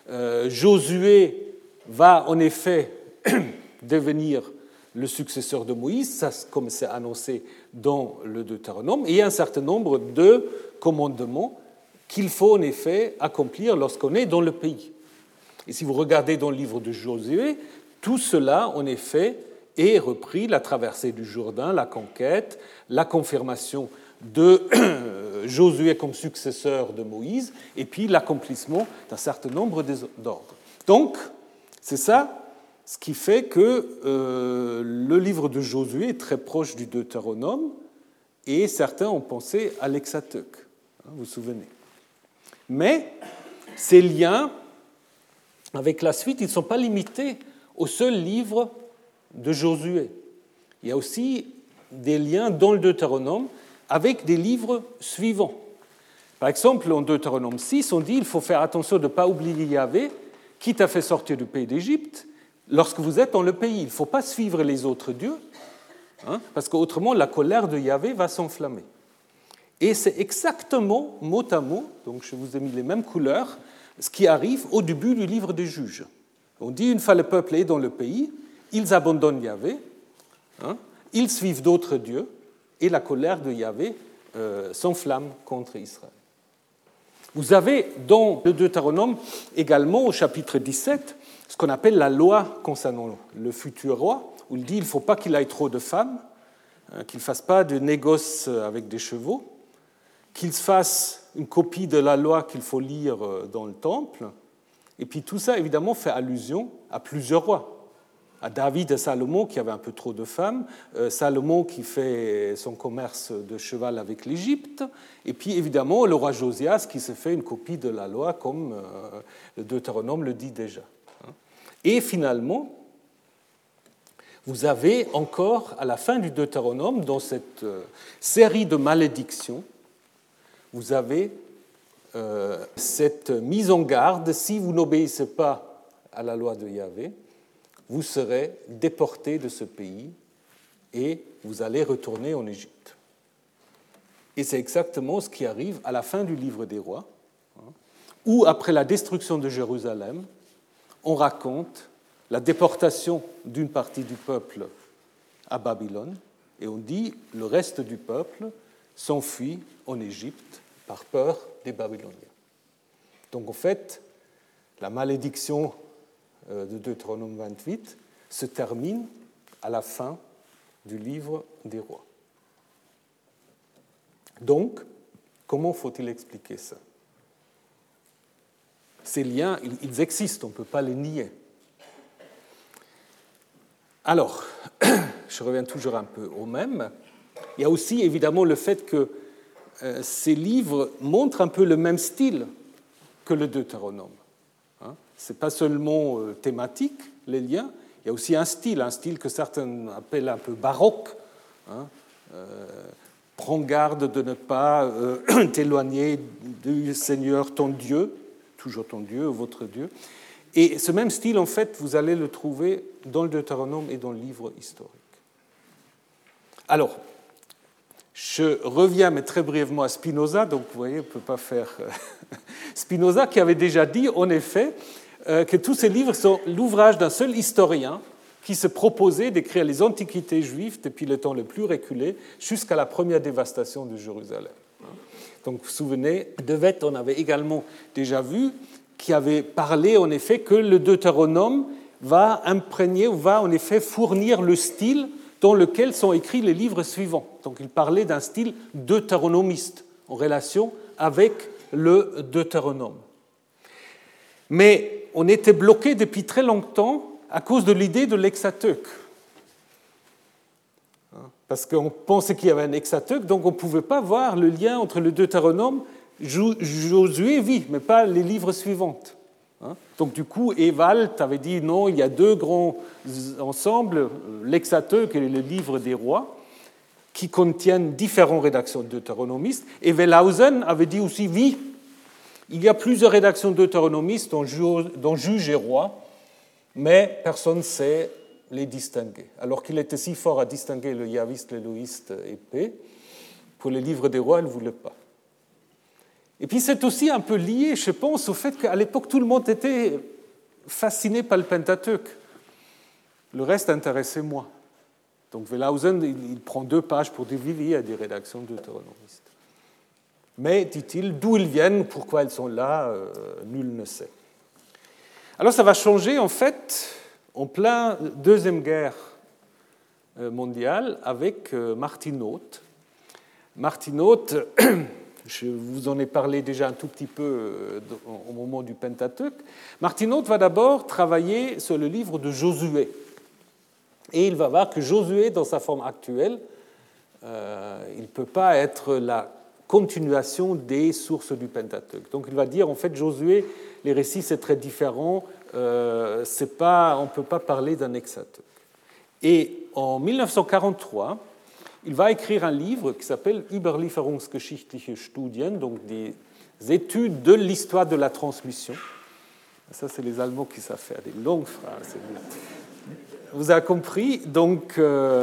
Josué va en effet devenir le successeur de Moïse, ça, comme c'est annoncé dans le Deutéronome, et il y a un certain nombre de commandements qu'il faut en effet accomplir lorsqu'on est dans le pays. Et si vous regardez dans le livre de Josué, tout cela, en effet, est repris, la traversée du Jourdain, la conquête, la confirmation de Josué comme successeur de Moïse, et puis l'accomplissement d'un certain nombre d'ordres. Donc, c'est ça ce qui fait que le livre de Josué est très proche du Deutéronome, et certains ont pensé à l'Hexateuque, vous vous souvenez. Mais ces liens avec la suite, ils ne sont pas limités au seul livre de Josué. Il y a aussi des liens dans le Deutéronome avec des livres suivants. Par exemple, en Deutéronome 6, on dit qu'il faut faire attention de ne pas oublier Yahvé, qui t'a fait sortir du pays d'Égypte, lorsque vous êtes dans le pays. Il ne faut pas suivre les autres dieux, parce qu'autrement, la colère de Yahvé va s'enflammer. Et c'est exactement, mot à mot, donc je vous ai mis les mêmes couleurs, ce qui arrive au début du livre des Juges. On dit, une fois le peuple est dans le pays, ils abandonnent Yahvé, ils suivent d'autres dieux, et la colère de Yahvé s'enflamme contre Israël. Vous avez dans le Deutéronome également, au chapitre 17, ce qu'on appelle la loi concernant le futur roi, où il dit qu'il ne faut pas qu'il ait trop de femmes, qu'il ne fasse pas de négoce avec des chevaux, qu'il se fasse une copie de la loi qu'il faut lire dans le temple. Et puis tout ça, évidemment, fait allusion à plusieurs rois. À David et Salomon qui avaient un peu trop de femmes, Salomon qui fait son commerce de cheval avec l'Égypte, et puis évidemment le roi Josias qui se fait une copie de la loi comme le Deutéronome le dit déjà. Et finalement, vous avez encore à la fin du Deutéronome, dans cette série de malédictions, vous avez cette mise en garde, si vous n'obéissez pas à la loi de Yahvé, vous serez déportés de ce pays et vous allez retourner en Égypte. Et c'est exactement ce qui arrive à la fin du livre des rois, où après la destruction de Jérusalem, on raconte la déportation d'une partie du peuple à Babylone, et on dit le reste du peuple s'enfuit en Égypte par peur des Babyloniens. Donc en fait, la malédiction de Deutéronome 28, se termine à la fin du livre des rois. Donc, comment faut-il expliquer ça? Ces liens, ils existent, on ne peut pas les nier. Alors, je reviens toujours un peu au même. Il y a aussi évidemment le fait que ces livres montrent un peu le même style que le Deutéronome. Ce n'est pas seulement thématique, les liens, il y a aussi un style que certains appellent un peu baroque. Prends garde de ne pas t'éloigner du Seigneur ton Dieu, toujours ton Dieu, votre Dieu. Et ce même style, en fait, vous allez le trouver dans le Deutéronome et dans le livre historique. Alors, je reviens, mais très brièvement, à Spinoza. Donc, vous voyez, on ne peut pas faire... Spinoza qui avait déjà dit, en effet, que tous ces livres sont l'ouvrage d'un seul historien qui se proposait d'écrire les antiquités juives depuis le temps le plus reculé jusqu'à la première dévastation de Jérusalem. Donc, vous vous souvenez, De Wet, on avait également déjà vu, qui avait parlé, en effet, que le Deutéronome va imprégner, ou va, en effet, fournir le style dans lequel sont écrits les livres suivants. Donc, il parlait d'un style deutéronomiste en relation avec le Deutéronome. Mais on était bloqué depuis très longtemps à cause de l'idée de l'Hexateuque. Parce qu'on pensait qu'il y avait un Hexateuque, donc on ne pouvait pas voir le lien entre le Deutéronome, Josué, oui, mais pas les livres suivants. Donc du coup, Ewald avait dit non, il y a deux grands ensembles, l'Hexateuque et le livre des rois, qui contiennent différentes rédactions deutéronomistes. Et Wellhausen avait dit aussi oui, il y a plusieurs rédactions deutéronomistes dont Juges et Rois, mais personne ne sait les distinguer. Alors qu'il était si fort à distinguer le yaviste, l'éloïste et P, pour les livres des rois, il ne voulait pas. Et puis c'est aussi un peu lié, je pense, au fait qu'à l'époque, tout le monde était fasciné par le Pentateuque. Le reste intéressait moins. Donc Wellhausen, il prend 2 pages pour dire oui, il y a des rédactions deutéronomistes. Mais, dit-il, d'où ils viennent, pourquoi elles sont là, nul ne sait. Alors ça va changer, en fait, en plein Deuxième Guerre mondiale avec Martin Noth. Martin Noth, je vous en ai parlé déjà un tout petit peu au moment du Pentateuque. Martin Noth va d'abord travailler sur le livre de Josué. Et il va voir que Josué, dans sa forme actuelle, il ne peut pas être la continuation des sources du Pentateuque. Donc il va dire, en fait, Josué, les récits, c'est très différent, on ne peut pas parler d'un Hexateuque. Et en 1943, il va écrire un livre qui s'appelle Überlieferungsgeschichtliche Studien, donc des études de l'histoire de la transmission. Ça, c'est les Allemands qui savent faire des longues phrases. Vous avez compris. Donc,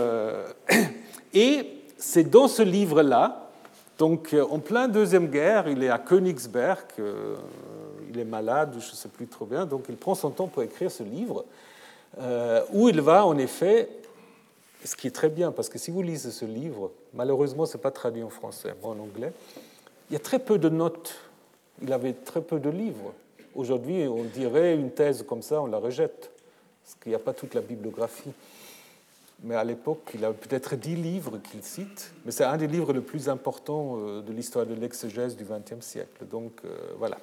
et c'est dans ce livre-là, donc en plein Deuxième Guerre, il est à Königsberg, il est malade, je ne sais plus trop bien, donc il prend son temps pour écrire ce livre, où il va en effet, ce qui est très bien, parce que si vous lisez ce livre, malheureusement ce n'est pas traduit en français, mais en anglais, il y a très peu de notes, il avait très peu de livres. Aujourd'hui, on dirait une thèse comme ça, on la rejette, parce qu'il n'y a pas toute la bibliographie. Mais à l'époque, il a peut-être 10 livres qu'il cite, mais c'est un des livres les plus importants de l'histoire de l'exégèse du XXe siècle. Donc, voilà.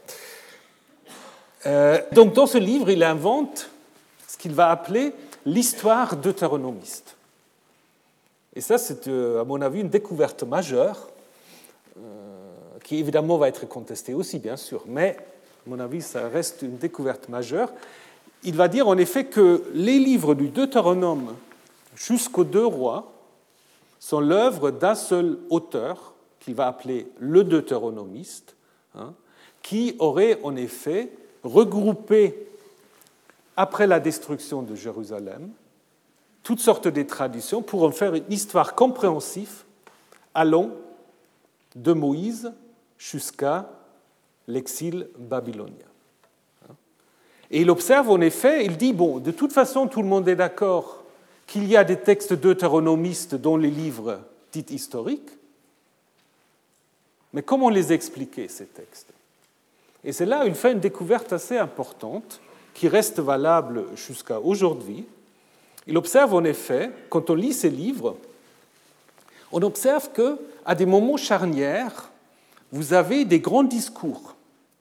Donc, dans ce livre, il invente ce qu'il va appeler l'histoire deutéronomiste. Et ça, c'est, à mon avis, une découverte majeure, qui évidemment va être contestée aussi, bien sûr, mais, à mon avis, ça reste une découverte majeure. Il va dire, en effet, que les livres du Deutéronome jusqu'aux 2 rois sont l'œuvre d'un seul auteur, qu'il va appeler le deutéronomiste, qui aurait en effet regroupé, après la destruction de Jérusalem, toutes sortes de traditions pour en faire une histoire compréhensive allant de Moïse jusqu'à l'exil babylonien. Et il observe en effet, il dit, bon, de toute façon, tout le monde est d'accord qu'il y a des textes deutéronomistes dans les livres dits historiques, mais comment les expliquer, ces textes? Et c'est là qu'il fait une découverte assez importante, qui reste valable jusqu'à aujourd'hui. Il observe en effet, quand on lit ses livres, on observe qu'à des moments charnières, vous avez des grands discours.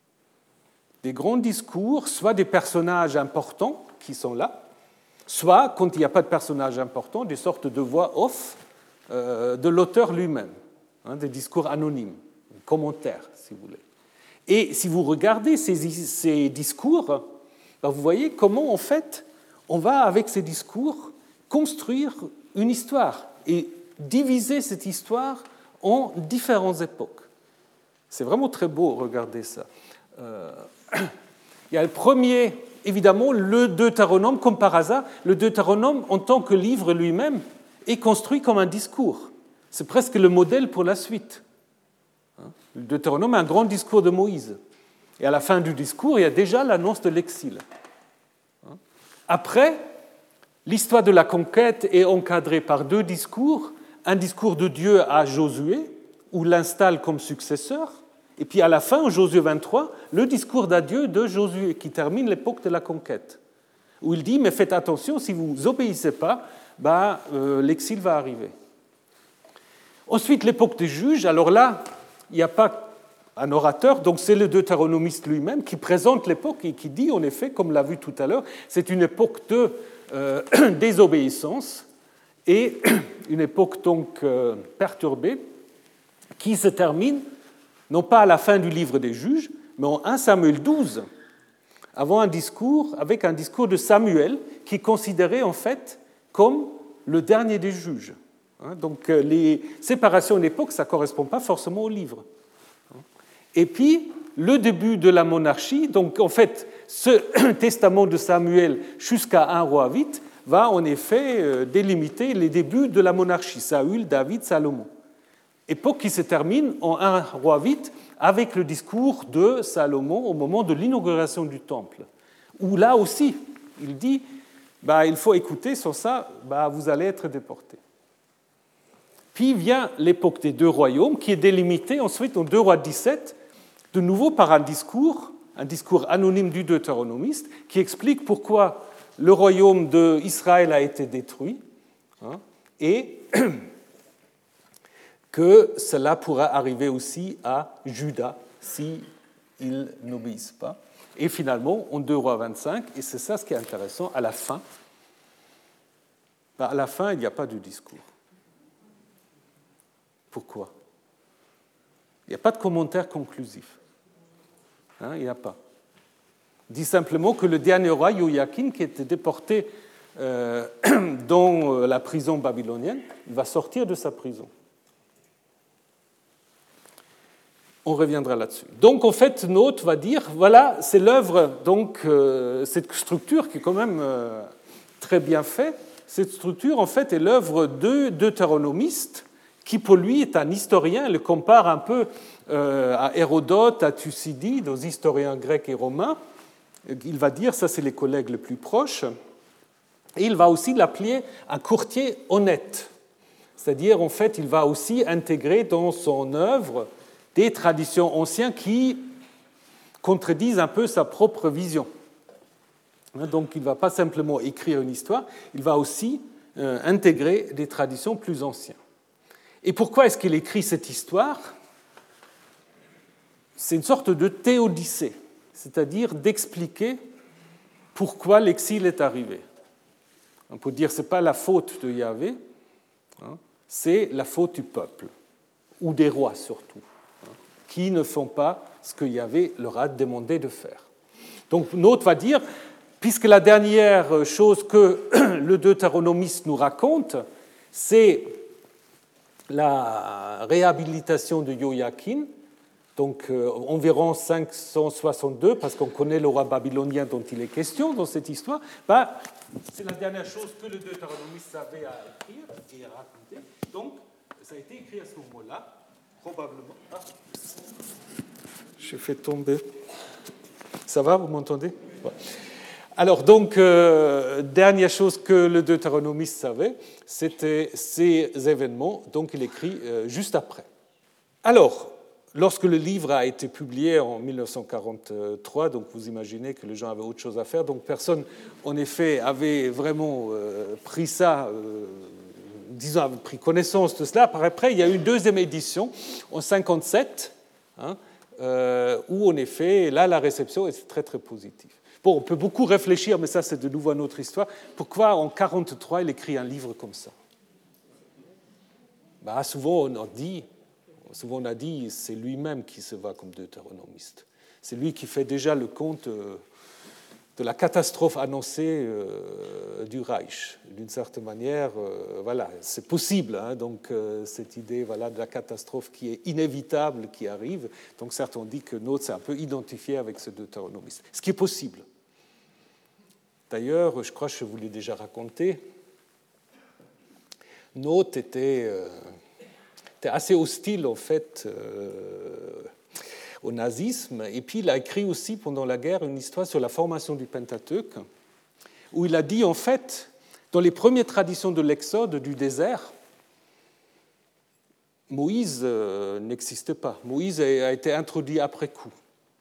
Des grands discours, soit des personnages importants qui sont là, soit, quand il n'y a pas de personnages importants, des sortes de voix off de l'auteur lui-même, des discours anonymes, des commentaires, si vous voulez. Et si vous regardez ces discours, vous voyez comment, en fait, on va, avec ces discours, construire une histoire et diviser cette histoire en différentes époques. C'est vraiment très beau, regardez ça. Il y a le premier, évidemment, le Deutéronome, comme par hasard. Le Deutéronome, en tant que livre lui-même, est construit comme un discours. C'est presque le modèle pour la suite. Le Deutéronome est un grand discours de Moïse. Et à la fin du discours, il y a déjà l'annonce de l'exil. Après, l'histoire de la conquête est encadrée par deux discours. Un discours de Dieu à Josué, où il l'installe comme successeur, et puis à la fin, en Josué 23, le discours d'adieu de Josué, qui termine l'époque de la conquête, où il dit « Mais faites attention, si vous n'obéissez pas, l'exil va arriver. » Ensuite, l'époque des juges. Alors là, il n'y a pas un orateur, donc c'est le deutéronomiste lui-même qui présente l'époque et qui dit, en effet, comme l'a vu tout à l'heure, c'est une époque de désobéissance et une époque donc perturbée qui se termine non pas à la fin du livre des juges, mais en 1 Samuel 12, avant un discours, avec un discours de Samuel, qui est considéré en fait comme le dernier des juges. Donc les séparations d'époque, ça ne correspond pas forcément au livre. Et puis, le début de la monarchie, donc en fait, ce testament de Samuel jusqu'à 1 roi 8 va en effet délimiter les débuts de la monarchie, Saül, David, Salomon. Époque qui se termine en 1 roi 8 avec le discours de Salomon au moment de l'inauguration du temple, où là aussi, il dit il faut écouter, sans ça, vous allez être déportés. Puis vient l'époque des deux royaumes, qui est délimitée ensuite en 2 rois 17, de nouveau par un discours anonyme du deutéronomiste, qui explique pourquoi le royaume d'Israël a été détruit, et que cela pourra arriver aussi à Juda s'ils n'obéissent pas. Et finalement, en 2 rois 25, et c'est ça ce qui est intéressant, à la fin, il n'y a pas de discours. Pourquoi ? Il n'y a pas de commentaire conclusif. Il n'y a pas. Il dit simplement que le dernier roi, Joachim, qui était déporté dans la prison babylonienne, il va sortir de sa prison. On reviendra là-dessus. Donc, en fait, Note va dire, voilà, c'est l'œuvre, donc, cette structure qui est quand même très bien faite. Cette structure, en fait, est l'œuvre de deutéronomistes, qui, pour lui, est un historien. Il le compare un peu à Hérodote, à Thucydide, aux historiens grecs et romains. Il va dire, ça, c'est les collègues les plus proches. Et il va aussi l'appeler un courtier honnête. C'est-à-dire, en fait, il va aussi intégrer dans son œuvre des traditions anciennes qui contredisent un peu sa propre vision. Donc il ne va pas simplement écrire une histoire, il va aussi intégrer des traditions plus anciennes. Et pourquoi est-ce qu'il écrit cette histoire ? C'est une sorte de théodicée, c'est-à-dire d'expliquer pourquoi l'exil est arrivé. On peut dire que ce n'est pas la faute de Yahvé, c'est la faute du peuple, ou des rois surtout, qui ne font pas ce que Yahvé leur a demandé de faire. Donc Note va dire, puisque la dernière chose que le deutéronomiste nous raconte, c'est la réhabilitation de Joachim, donc environ 562, parce qu'on connaît le roi babylonien dont il est question dans cette histoire, c'est la dernière chose que le deutéronomiste savait à écrire et à raconter. Donc, ça a été écrit à ce moment-là, probablement. Je fais tomber. Ça va, vous m'entendez ? Ouais. Alors, donc, dernière chose que le deutéronomiste savait, c'était ces événements, donc il écrit juste après. Alors, lorsque le livre a été publié en 1943, donc vous imaginez que les gens avaient autre chose à faire, donc personne, en effet, avait vraiment pris ça, disons, avait pris connaissance de cela. Par après, il y a eu une deuxième édition en 1957, où, en effet, là, la réception est très, très positive. Bon, on peut beaucoup réfléchir, mais ça, c'est de nouveau une autre histoire. Pourquoi, en 1943, il écrit un livre comme ça? Souvent, on a dit, c'est lui-même qui se voit comme deutéronomiste. C'est lui qui fait déjà le compte de la catastrophe annoncée du Reich. D'une certaine manière, voilà, c'est possible. Hein, donc, cette idée voilà, de la catastrophe qui est inévitable, qui arrive. Donc, certains ont dit que Note s'est un peu identifié avec ce deutéronomiste. Ce qui est possible. D'ailleurs, je crois que je vous l'ai déjà raconté, Note était assez hostile, en fait, au nazisme. Et puis, il a écrit aussi, pendant la guerre, une histoire sur la formation du Pentateuque, où il a dit, en fait, dans les premières traditions de l'Exode, du désert, Moïse n'existe pas. Moïse a été introduit après coup.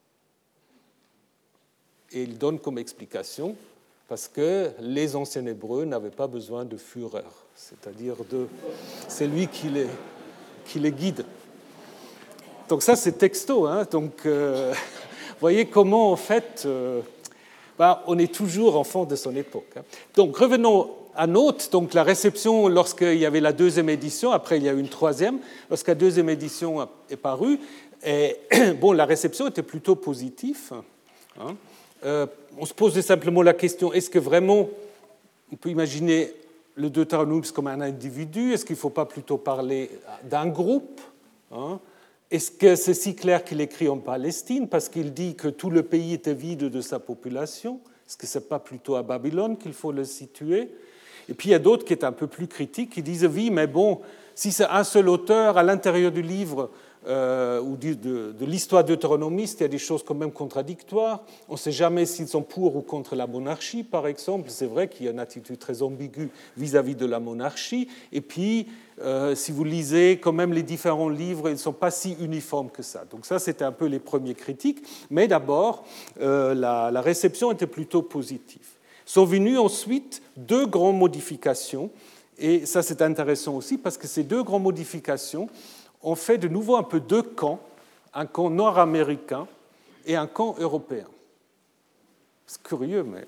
Et il donne comme explication parce que les anciens Hébreux n'avaient pas besoin de Führer, c'est-à-dire c'est lui qui les guide. Donc ça, c'est texto. Hein. Donc, vous voyez comment, en fait, on est toujours enfant de son époque. Hein. Donc, revenons à Note. Donc, la réception, lorsqu'il y avait la deuxième édition, après il y a eu une troisième, lorsque la deuxième édition est parue, la réception était plutôt positive. Hein. On se posait simplement la question, est-ce que vraiment, on peut imaginer le Deutéronome comme un individu? Est-ce qu'il ne faut pas plutôt parler d'un groupe? Hein? Est-ce que c'est si clair qu'il écrit en Palestine parce qu'il dit que tout le pays était vide de sa population? Est-ce que ce n'est pas plutôt à Babylone qu'il faut le situer? Et puis il y a d'autres qui étaient un peu plus critiques, qui disent oui, mais bon, si c'est un seul auteur à l'intérieur du livre ou de l'histoire deutéronomiste, il y a des choses quand même contradictoires. On ne sait jamais s'ils sont pour ou contre la monarchie, par exemple. C'est vrai qu'il y a une attitude très ambiguë vis-à-vis de la monarchie. Et puis, si vous lisez quand même les différents livres, ils ne sont pas si uniformes que ça. Donc ça, c'était un peu les premiers critiques. Mais d'abord, la réception était plutôt positive. Sont venues ensuite deux grandes modifications. Et ça, c'est intéressant aussi, parce que ces deux grandes modifications ont fait de nouveau un peu deux camps, un camp nord-américain et un camp européen. C'est curieux, mais...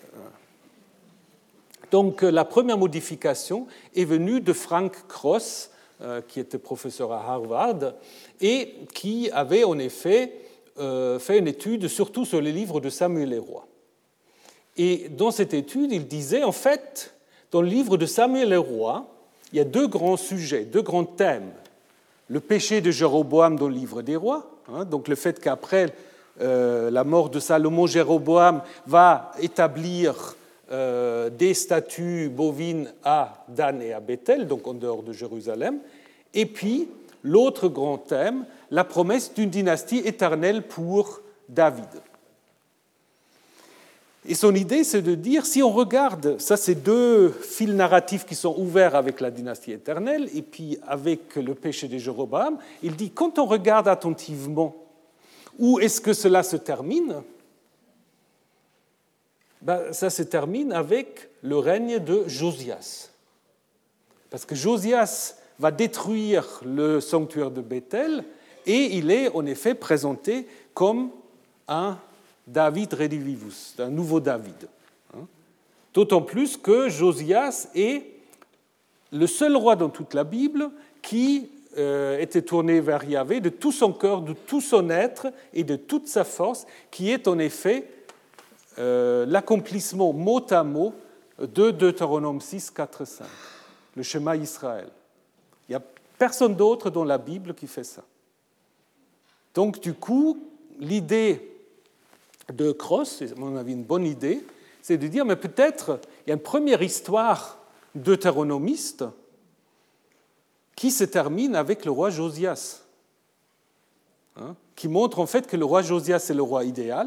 Donc, la première modification est venue de Frank Cross, qui était professeur à Harvard, et qui avait en effet fait une étude surtout sur les livres de Samuel et Rois. Et dans cette étude, il disait, en fait, dans le livre de Samuel et Rois, il y a deux grands sujets, deux grands thèmes. Le péché de Jéroboam dans le livre des rois, hein, donc le fait qu'après la mort de Salomon, Jéroboam va établir des statues bovines à Dan et à Bethel, donc en dehors de Jérusalem. Et puis, l'autre grand thème, la promesse d'une dynastie éternelle pour David. Et son idée, c'est de dire, si on regarde, ça c'est deux fils narratifs qui sont ouverts avec la dynastie éternelle et puis avec le péché de Jéroboam, il dit, quand on regarde attentivement où est-ce que cela se termine, ça se termine avec le règne de Josias. Parce que Josias va détruire le sanctuaire de Bethel et il est en effet présenté comme un David redivivus, un nouveau David. D'autant plus que Josias est le seul roi dans toute la Bible qui était tourné vers Yahvé de tout son cœur, de tout son être et de toute sa force, qui est en effet l'accomplissement mot à mot de Deutéronome 6, 4, 5, le schéma Israël. Il n'y a personne d'autre dans la Bible qui fait ça. Donc du coup, l'idée de Cross, c'est à mon avis une bonne idée, c'est de dire, mais peut-être il y a une première histoire deutéronomiste qui se termine avec le roi Josias, qui montre en fait que le roi Josias est le roi idéal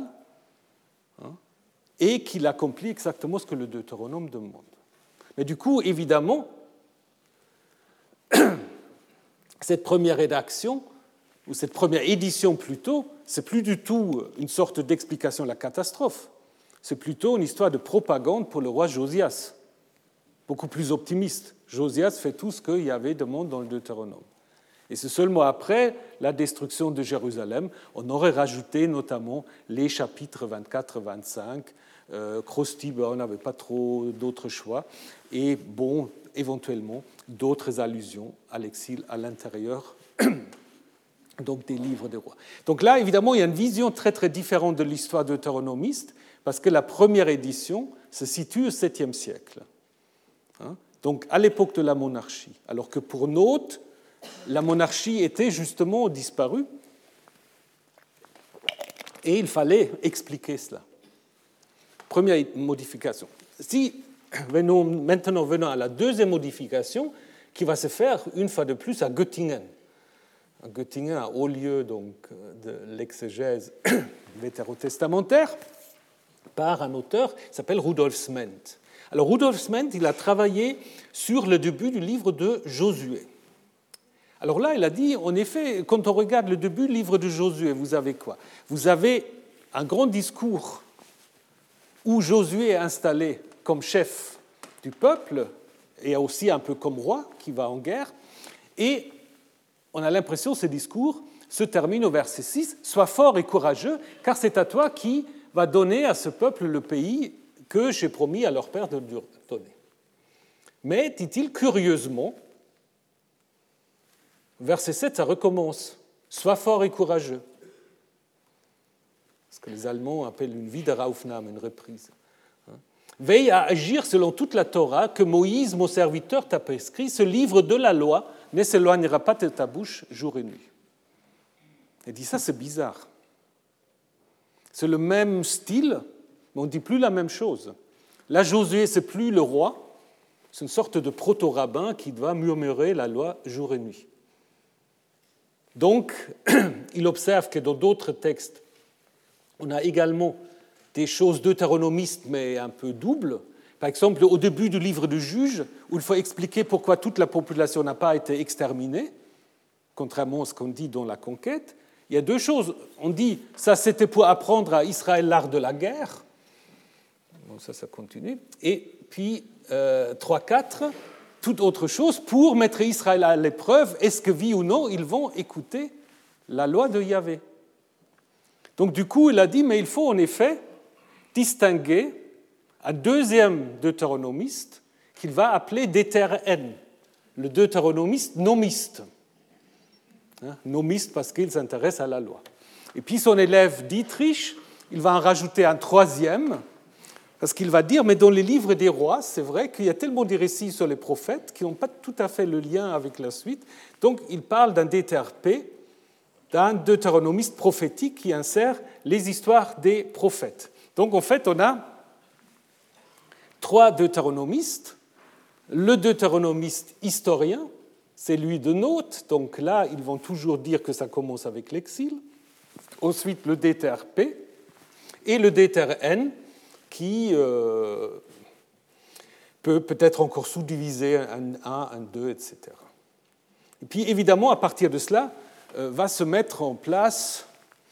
et qu'il accomplit exactement ce que le Deutéronome demande. Mais du coup, évidemment, cette première rédaction ou cette première édition plutôt, c'est plus du tout une sorte d'explication de la catastrophe. C'est plutôt une histoire de propagande pour le roi Josias, beaucoup plus optimiste. Josias fait tout ce qu'il y avait de monde dans le Deutéronome. Et c'est seulement après la destruction de Jérusalem, on aurait rajouté notamment les chapitres 24-25. Krusty, on n'avait pas trop d'autres choix. Et bon, éventuellement, d'autres allusions à l'exil à l'intérieur donc des livres des rois. Donc là, évidemment, il y a une vision très, très différente de l'histoire deutéronomiste, parce que la première édition se situe au 7e siècle. Donc à l'époque de la monarchie. Alors que pour Note, la monarchie était justement disparue, et il fallait expliquer cela. Première modification. Maintenant, venons à la deuxième modification, qui va se faire une fois de plus à Göttingen. Göttingen, un haut lieu donc, de l'exégèse vétérotestamentaire, par un auteur qui s'appelle Rudolf Sment. Alors Rudolf Sment, il a travaillé sur le début du livre de Josué. Alors là, il a dit, en effet, quand on regarde le début du livre de Josué, vous avez quoi? Vous avez un grand discours où Josué est installé comme chef du peuple et aussi un peu comme roi qui va en guerre, et on a l'impression que ce discours se termine au verset 6. « Sois fort et courageux, car c'est à toi qui va donner à ce peuple le pays que j'ai promis à leur père de lui donner. » Mais, dit-il, curieusement, verset 7, ça recommence. « Sois fort et courageux. » Ce que les Allemands appellent une Wiederaufnahme, une reprise. Veille à agir selon toute la Torah que Moïse, mon serviteur, t'a prescrit. Ce livre de la loi ne s'éloignera pas de ta bouche jour et nuit. Il dit ça, c'est bizarre. C'est le même style, mais on ne dit plus la même chose. Là, Josué, ce n'est plus le roi, c'est une sorte de proto-rabbin qui doit murmurer la loi jour et nuit. Donc, il observe que dans d'autres textes, on a également des choses deutéronomistes, mais un peu doubles. Par exemple, au début du livre du Juge, où il faut expliquer pourquoi toute la population n'a pas été exterminée, contrairement à ce qu'on dit dans la conquête, il y a deux choses. On dit, ça c'était pour apprendre à Israël l'art de la guerre. Bon, ça continue. Et puis, 3-4, toute autre chose, pour mettre Israël à l'épreuve, est-ce que, oui ou non, ils vont écouter la loi de Yahvé. Donc, du coup, il a dit, mais il faut en effet distinguer un deuxième deutéronomiste qu'il va appeler Deutér-N, le deutéronomiste nomiste. Nomiste parce qu'il s'intéresse à la loi. Et puis son élève Dietrich, il va en rajouter un troisième, parce qu'il va dire, mais dans les livres des rois, c'est vrai qu'il y a tellement de récits sur les prophètes qui n'ont pas tout à fait le lien avec la suite. Donc il parle d'un Deutér-P, d'un deutéronomiste prophétique qui insère les histoires des prophètes. Donc en fait, on a trois deutéronomistes. Le deutéronomiste historien, c'est lui de Note, donc là, ils vont toujours dire que ça commence avec l'exil. Ensuite, le Deutér-P et le Deutér-N, qui peut peut-être encore sous-diviser un 1, un 2, etc. Et puis, évidemment, à partir de cela, va se mettre en place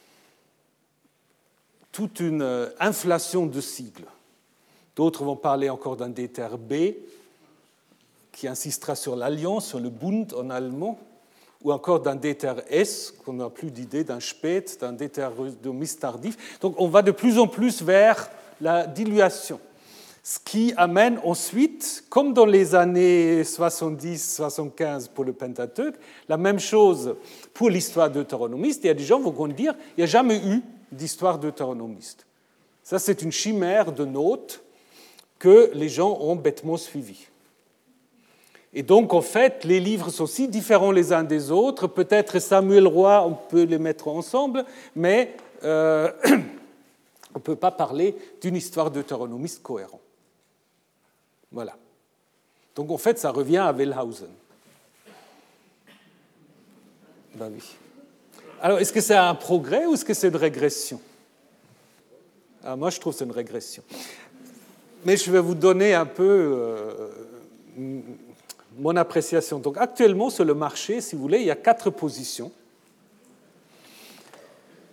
toute une inflation de sigles. D'autres vont parler encore d'un Deutér-B, qui insistera sur l'alliance, sur le Bund en allemand, ou encore d'un Deutér-S, qu'on n'a plus d'idée, d'un Spät, d'un Deutéronomiste tardif. Donc on va de plus en plus vers la dilution, ce qui amène ensuite, comme dans les années 70-75 pour le Pentateuque, la même chose pour l'histoire deutéronomiste. Il y a des gens qui vont dire qu'il n'y a jamais eu d'histoire deutéronomiste. Ça, c'est une chimère de Note que les gens ont bêtement suivie. Et donc, en fait, les livres sont si différents les uns des autres. Peut-être Samuel Roi, on peut les mettre ensemble, mais on ne peut pas parler d'une histoire deutéronomiste cohérente. Voilà. Donc, en fait, ça revient à Wellhausen. Ben oui. Alors, est-ce que c'est un progrès ou est-ce que c'est une régression? Alors, moi, je trouve que c'est une régression. Mais je vais vous donner un peu mon appréciation. Donc, actuellement, sur le marché, si vous voulez, il y a 4 positions.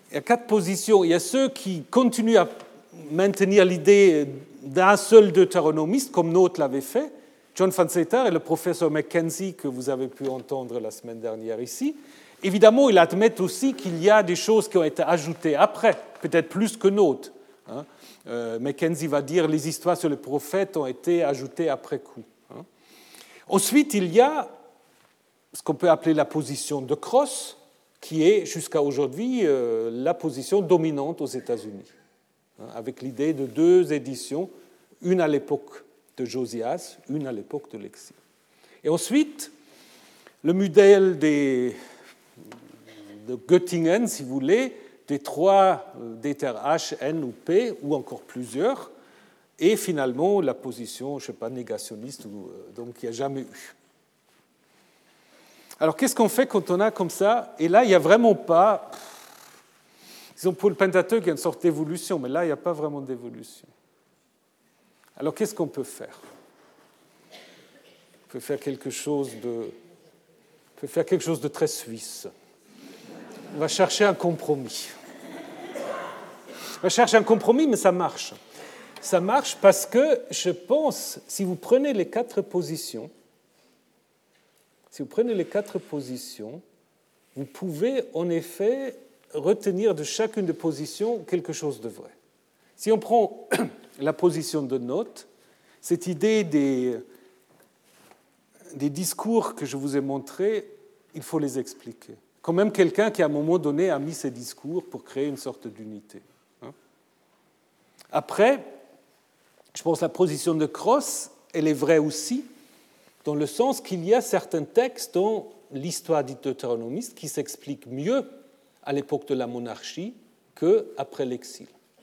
Il y a 4 positions. Il y a ceux qui continuent à maintenir l'idée d'un seul deutéronomiste, comme Noth l'avait fait, John Vanseter et le professeur Mackenzie, que vous avez pu entendre la semaine dernière ici. Évidemment, ils admettent aussi qu'il y a des choses qui ont été ajoutées après, peut-être plus que Noth. Mackenzie va dire que les histoires sur les prophètes ont été ajoutées après coup. Ensuite, il y a ce qu'on peut appeler la position de Cross, qui est jusqu'à aujourd'hui la position dominante aux États-Unis, avec l'idée de 2 éditions, une à l'époque de Josias, une à l'époque de l'exil. Et ensuite, le modèle de Göttingen, si vous voulez, des 3 d'éther H, N ou P, ou encore plusieurs, et finalement la position, je ne sais pas, négationniste, donc il n'y a jamais eu. Alors qu'est-ce qu'on fait quand on a comme ça? Et là, il n'y a vraiment pas, disons pour le Pentateuque, il y a une sorte d'évolution, mais là, il n'y a pas vraiment d'évolution. Alors qu'est-ce qu'on peut faire? On peut faire quelque chose de très suisse. On va chercher un compromis. On va chercher un compromis, mais ça marche. Ça marche parce que, je pense, si vous prenez les 4 positions, vous pouvez en effet retenir de chacune des positions quelque chose de vrai. Si on prend la position de Noth, cette idée des discours que je vous ai montrés, il faut les expliquer. Quand même quelqu'un qui, à un moment donné, a mis ces discours pour créer une sorte d'unité. Après, je pense que la position de Cross, elle est vraie aussi, dans le sens qu'il y a certains textes dans l'histoire dite deutéronomiste qui s'expliquent mieux à l'époque de la monarchie qu'après l'exil.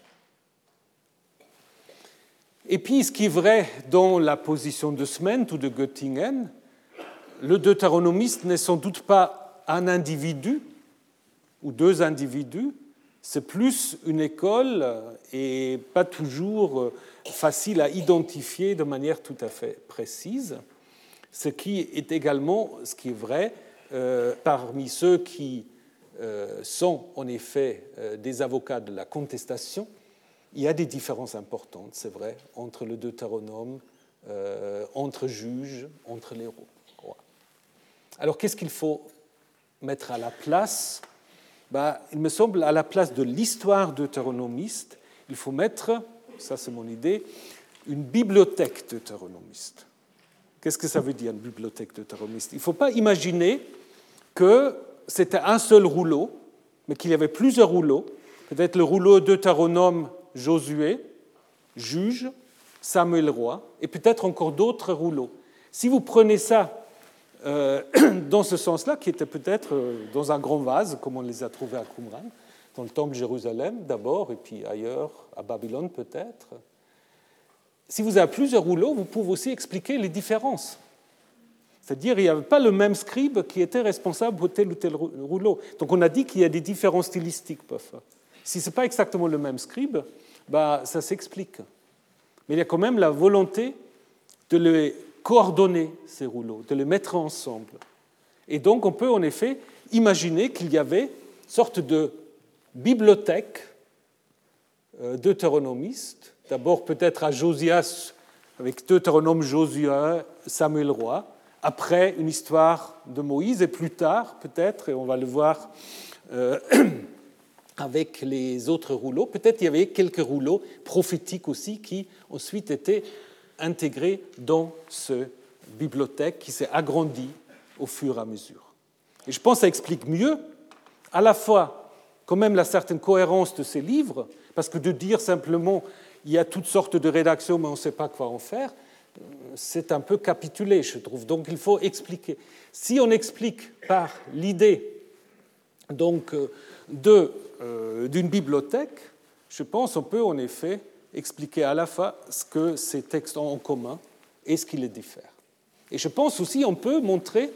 Et puis, ce qui est vrai dans la position de Sment ou de Göttingen, le deutéronomiste n'est sans doute pas un individu ou 2 individus, c'est plus une école et pas toujours facile à identifier de manière tout à fait précise, ce qui est également ce qui est vrai parmi ceux qui sont en effet des avocats de la contestation. Il y a des différences importantes, c'est vrai, entre le Deutéronome, entre juges, entre les rois. Alors, qu'est-ce qu'il faut mettre à la place? Il me semble, à la place de l'histoire deutéronomiste, il faut mettre, ça c'est mon idée, une bibliothèque deutéronomiste. Qu'est-ce que ça veut dire, une bibliothèque deutéronomiste? Il ne faut pas imaginer que c'était un seul rouleau, mais qu'il y avait plusieurs rouleaux, peut-être le rouleau Deutéronome Josué, Juge, Samuel roi, et peut-être encore d'autres rouleaux. Si vous prenez ça dans ce sens-là, qui était peut-être dans un grand vase, comme on les a trouvés à Qumran, dans le temple de Jérusalem d'abord, et puis ailleurs, à Babylone peut-être. Si vous avez plusieurs rouleaux, vous pouvez aussi expliquer les différences. C'est-à-dire qu'il n'y avait pas le même scribe qui était responsable pour tel ou tel rouleau. Donc on a dit qu'il y a des différences stylistiques parfois. Si ce n'est pas exactement le même scribe, ça s'explique. Mais il y a quand même la volonté de les coordonner, ces rouleaux, de les mettre ensemble. Et donc on peut en effet imaginer qu'il y avait une sorte de bibliothèque deutéronomiste, d'abord peut-être à Josias, avec Deutéronome Josué, Samuel roi, après une histoire de Moïse, et plus tard peut-être, et on va le voir avec les autres rouleaux, peut-être il y avait quelques rouleaux prophétiques aussi qui ensuite étaient intégrés dans cette bibliothèque qui s'est agrandie au fur et à mesure. Et je pense que ça explique mieux à la fois quand même la certaine cohérence de ces livres, parce que de dire simplement il y a toutes sortes de rédactions mais on ne sait pas quoi en faire, c'est un peu capitulé, je trouve. Donc il faut expliquer. Si on explique par l'idée donc, d'une bibliothèque, je pense qu'on peut en effet expliquer à la fois ce que ces textes ont en commun et ce qui les diffère. Et je pense aussi qu'on peut montrer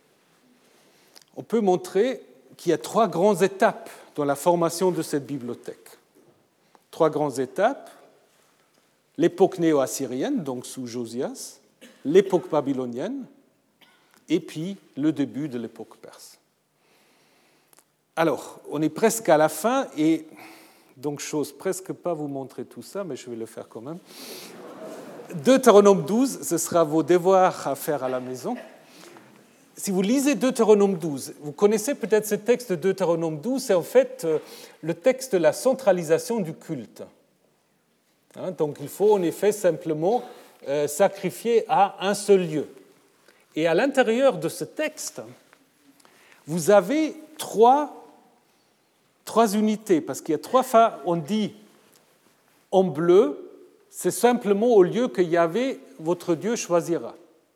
qu'il y a 3 grandes étapes dans la formation de cette bibliothèque. 3 grandes étapes. L'époque néo-assyrienne, donc sous Josias, l'époque babylonienne, et puis le début de l'époque perse. Alors, on est presque à la fin, et donc je n'ose presque pas vous montrer tout ça, mais je vais le faire quand même. Deutéronome 12, ce sera vos devoirs à faire à la maison. Si vous lisez Deutéronome 12, vous connaissez peut-être ce texte de Deutéronome 12, c'est en fait le texte de la centralisation du culte. Donc il faut en effet simplement sacrifier à un seul lieu. Et à l'intérieur de ce texte, vous avez trois unités, parce qu'il y a 3 fois, on dit en bleu, c'est simplement au lieu que Yahvé, votre Dieu, choisira.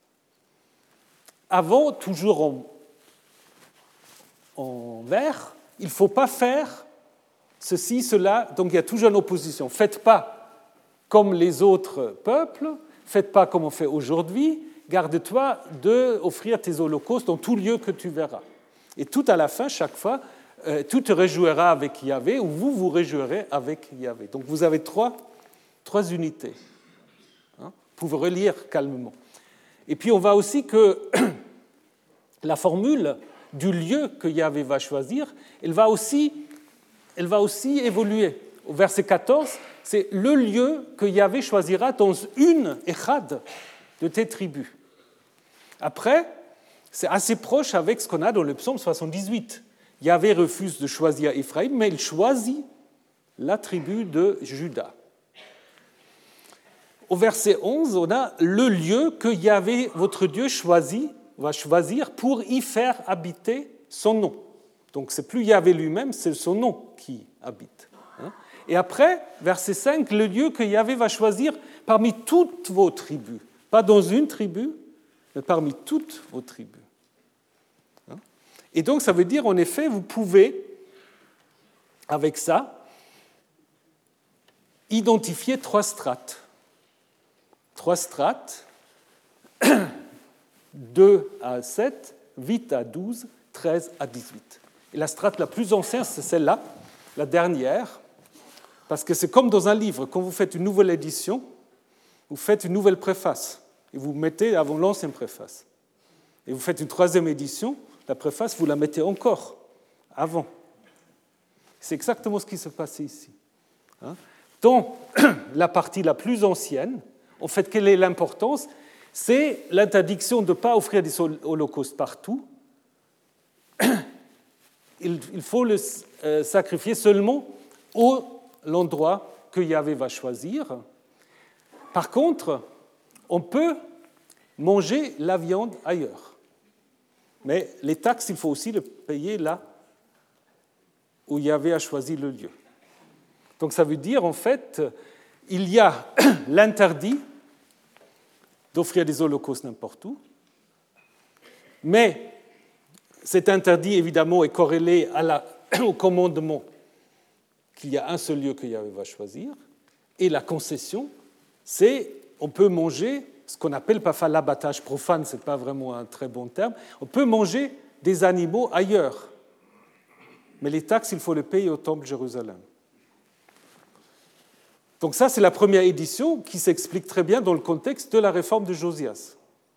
Avant, toujours en vert, il ne faut pas faire ceci, cela, donc il y a toujours une opposition. Faites pas comme les autres peuples, faites pas comme on fait aujourd'hui, garde-toi d'offrir tes holocaustes dans tout lieu que tu verras. Et tout à la fin, chaque fois, tu te réjouiras avec Yahvé, ou vous vous réjouirez avec Yahvé. Donc vous avez trois unités. Vous pouvez relire calmement. Et puis on voit aussi que la formule du lieu que Yahvé va choisir, elle va aussi évoluer. Au verset 14, c'est le lieu que Yahvé choisira dans une échad de tes tribus. Après, c'est assez proche avec ce qu'on a dans le psaume 78. Yahvé refuse de choisir Éphraïm, mais il choisit la tribu de Juda. Au verset 11, on a le lieu que Yahvé, votre Dieu, va choisir pour y faire habiter son nom. Donc, ce n'est plus Yahvé lui-même, c'est son nom qui habite. Et après, verset 5, le lieu que Yahvé va choisir parmi toutes vos tribus. Pas dans une tribu, mais parmi toutes vos tribus. Et donc, ça veut dire, en effet, vous pouvez, avec ça, identifier 3 strates. 3 strates, 2 à 7, 8 à 12, 13 à 18. Et la strate la plus ancienne, c'est celle-là, la dernière, parce que c'est comme dans un livre. Quand vous faites une nouvelle édition, vous faites une nouvelle préface, et vous mettez avant l'ancienne préface. Et vous faites une 3e édition, la préface, vous la mettez encore avant. C'est exactement ce qui se passait ici. Dans la partie la plus ancienne, en fait, quelle est l'importance? C'est l'interdiction de ne pas offrir des holocaustes partout. Il faut le sacrifier seulement à l'endroit que Yahvé va choisir. Par contre, on peut manger la viande ailleurs. Mais les taxes, il faut aussi les payer là où Yahvé a choisi le lieu. Donc ça veut dire, en fait, il y a l'interdit d'offrir des holocaustes n'importe où, mais cet interdit, évidemment, est corrélé au commandement qu'il y a un seul lieu que Yahvé va choisir, et la concession, c'est on peut manger ce qu'on appelle parfois l'abattage profane, ce n'est pas vraiment un très bon terme, on peut manger des animaux ailleurs, mais les taxes, il faut les payer au temple de Jérusalem. Donc ça, c'est la première édition qui s'explique très bien dans le contexte de la réforme de Josias.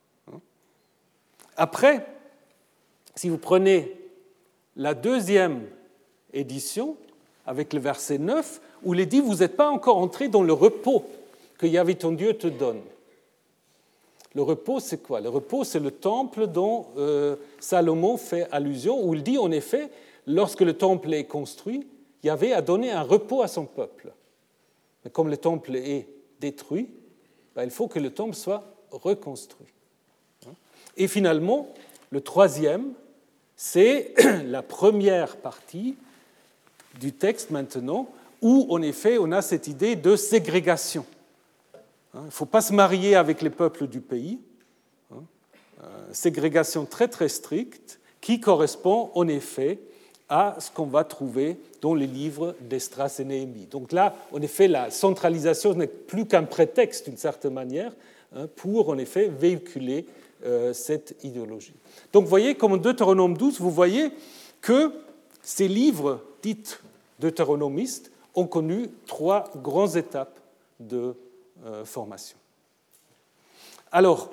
Après, si vous prenez la 2e édition, avec le verset 9, où il est dit « Vous n'êtes pas encore entrés dans le repos que Yahvé ton Dieu te donne ». Le repos, c'est quoi? Le repos, c'est le temple dont Salomon fait allusion, où il dit en effet, lorsque le temple est construit, Yahvé a donné un repos à son peuple. Mais comme le temple est détruit, il faut que le temple soit reconstruit. Et finalement, le 3e, c'est la première partie du texte maintenant, où en effet on a cette idée de ségrégation. Il ne faut pas se marier avec les peuples du pays. Ségrégation très très stricte qui correspond en effet à ce qu'on va trouver dans les livres d'Esdras et Néhémie. Donc là, en effet, la centralisation n'est plus qu'un prétexte, d'une certaine manière, pour en effet véhiculer cette idéologie. Donc vous voyez, comme en Deutéronome 12, vous voyez que ces livres dits deutéronomistes ont connu 3 grandes étapes de formation. Alors,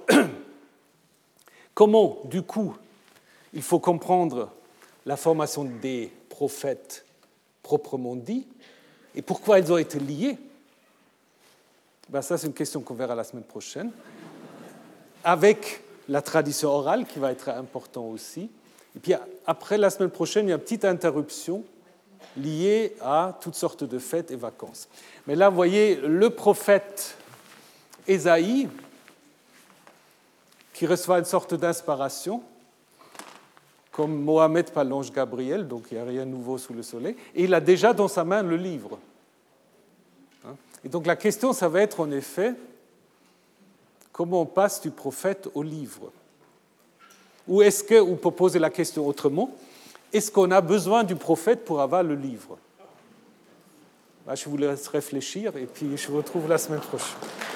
comment, du coup, il faut comprendre la formation des prophètes proprement dit, et pourquoi ils ont été liés. Ça, c'est une question qu'on verra la semaine prochaine, avec la tradition orale qui va être important aussi. Et puis après, la semaine prochaine, il y a une petite interruption liée à toutes sortes de fêtes et vacances. Mais là, vous voyez, le prophète Ésaïe, qui reçoit une sorte d'inspiration, comme Mohammed par l'ange Gabriel, donc il n'y a rien de nouveau sous le soleil, et il a déjà dans sa main le livre. Et donc la question, ça va être en effet, comment on passe du prophète au livre? Ou est-ce que, ou pour poser la question autrement, est-ce qu'on a besoin du prophète pour avoir le livre? Je vous laisse réfléchir et puis je vous retrouve la semaine prochaine.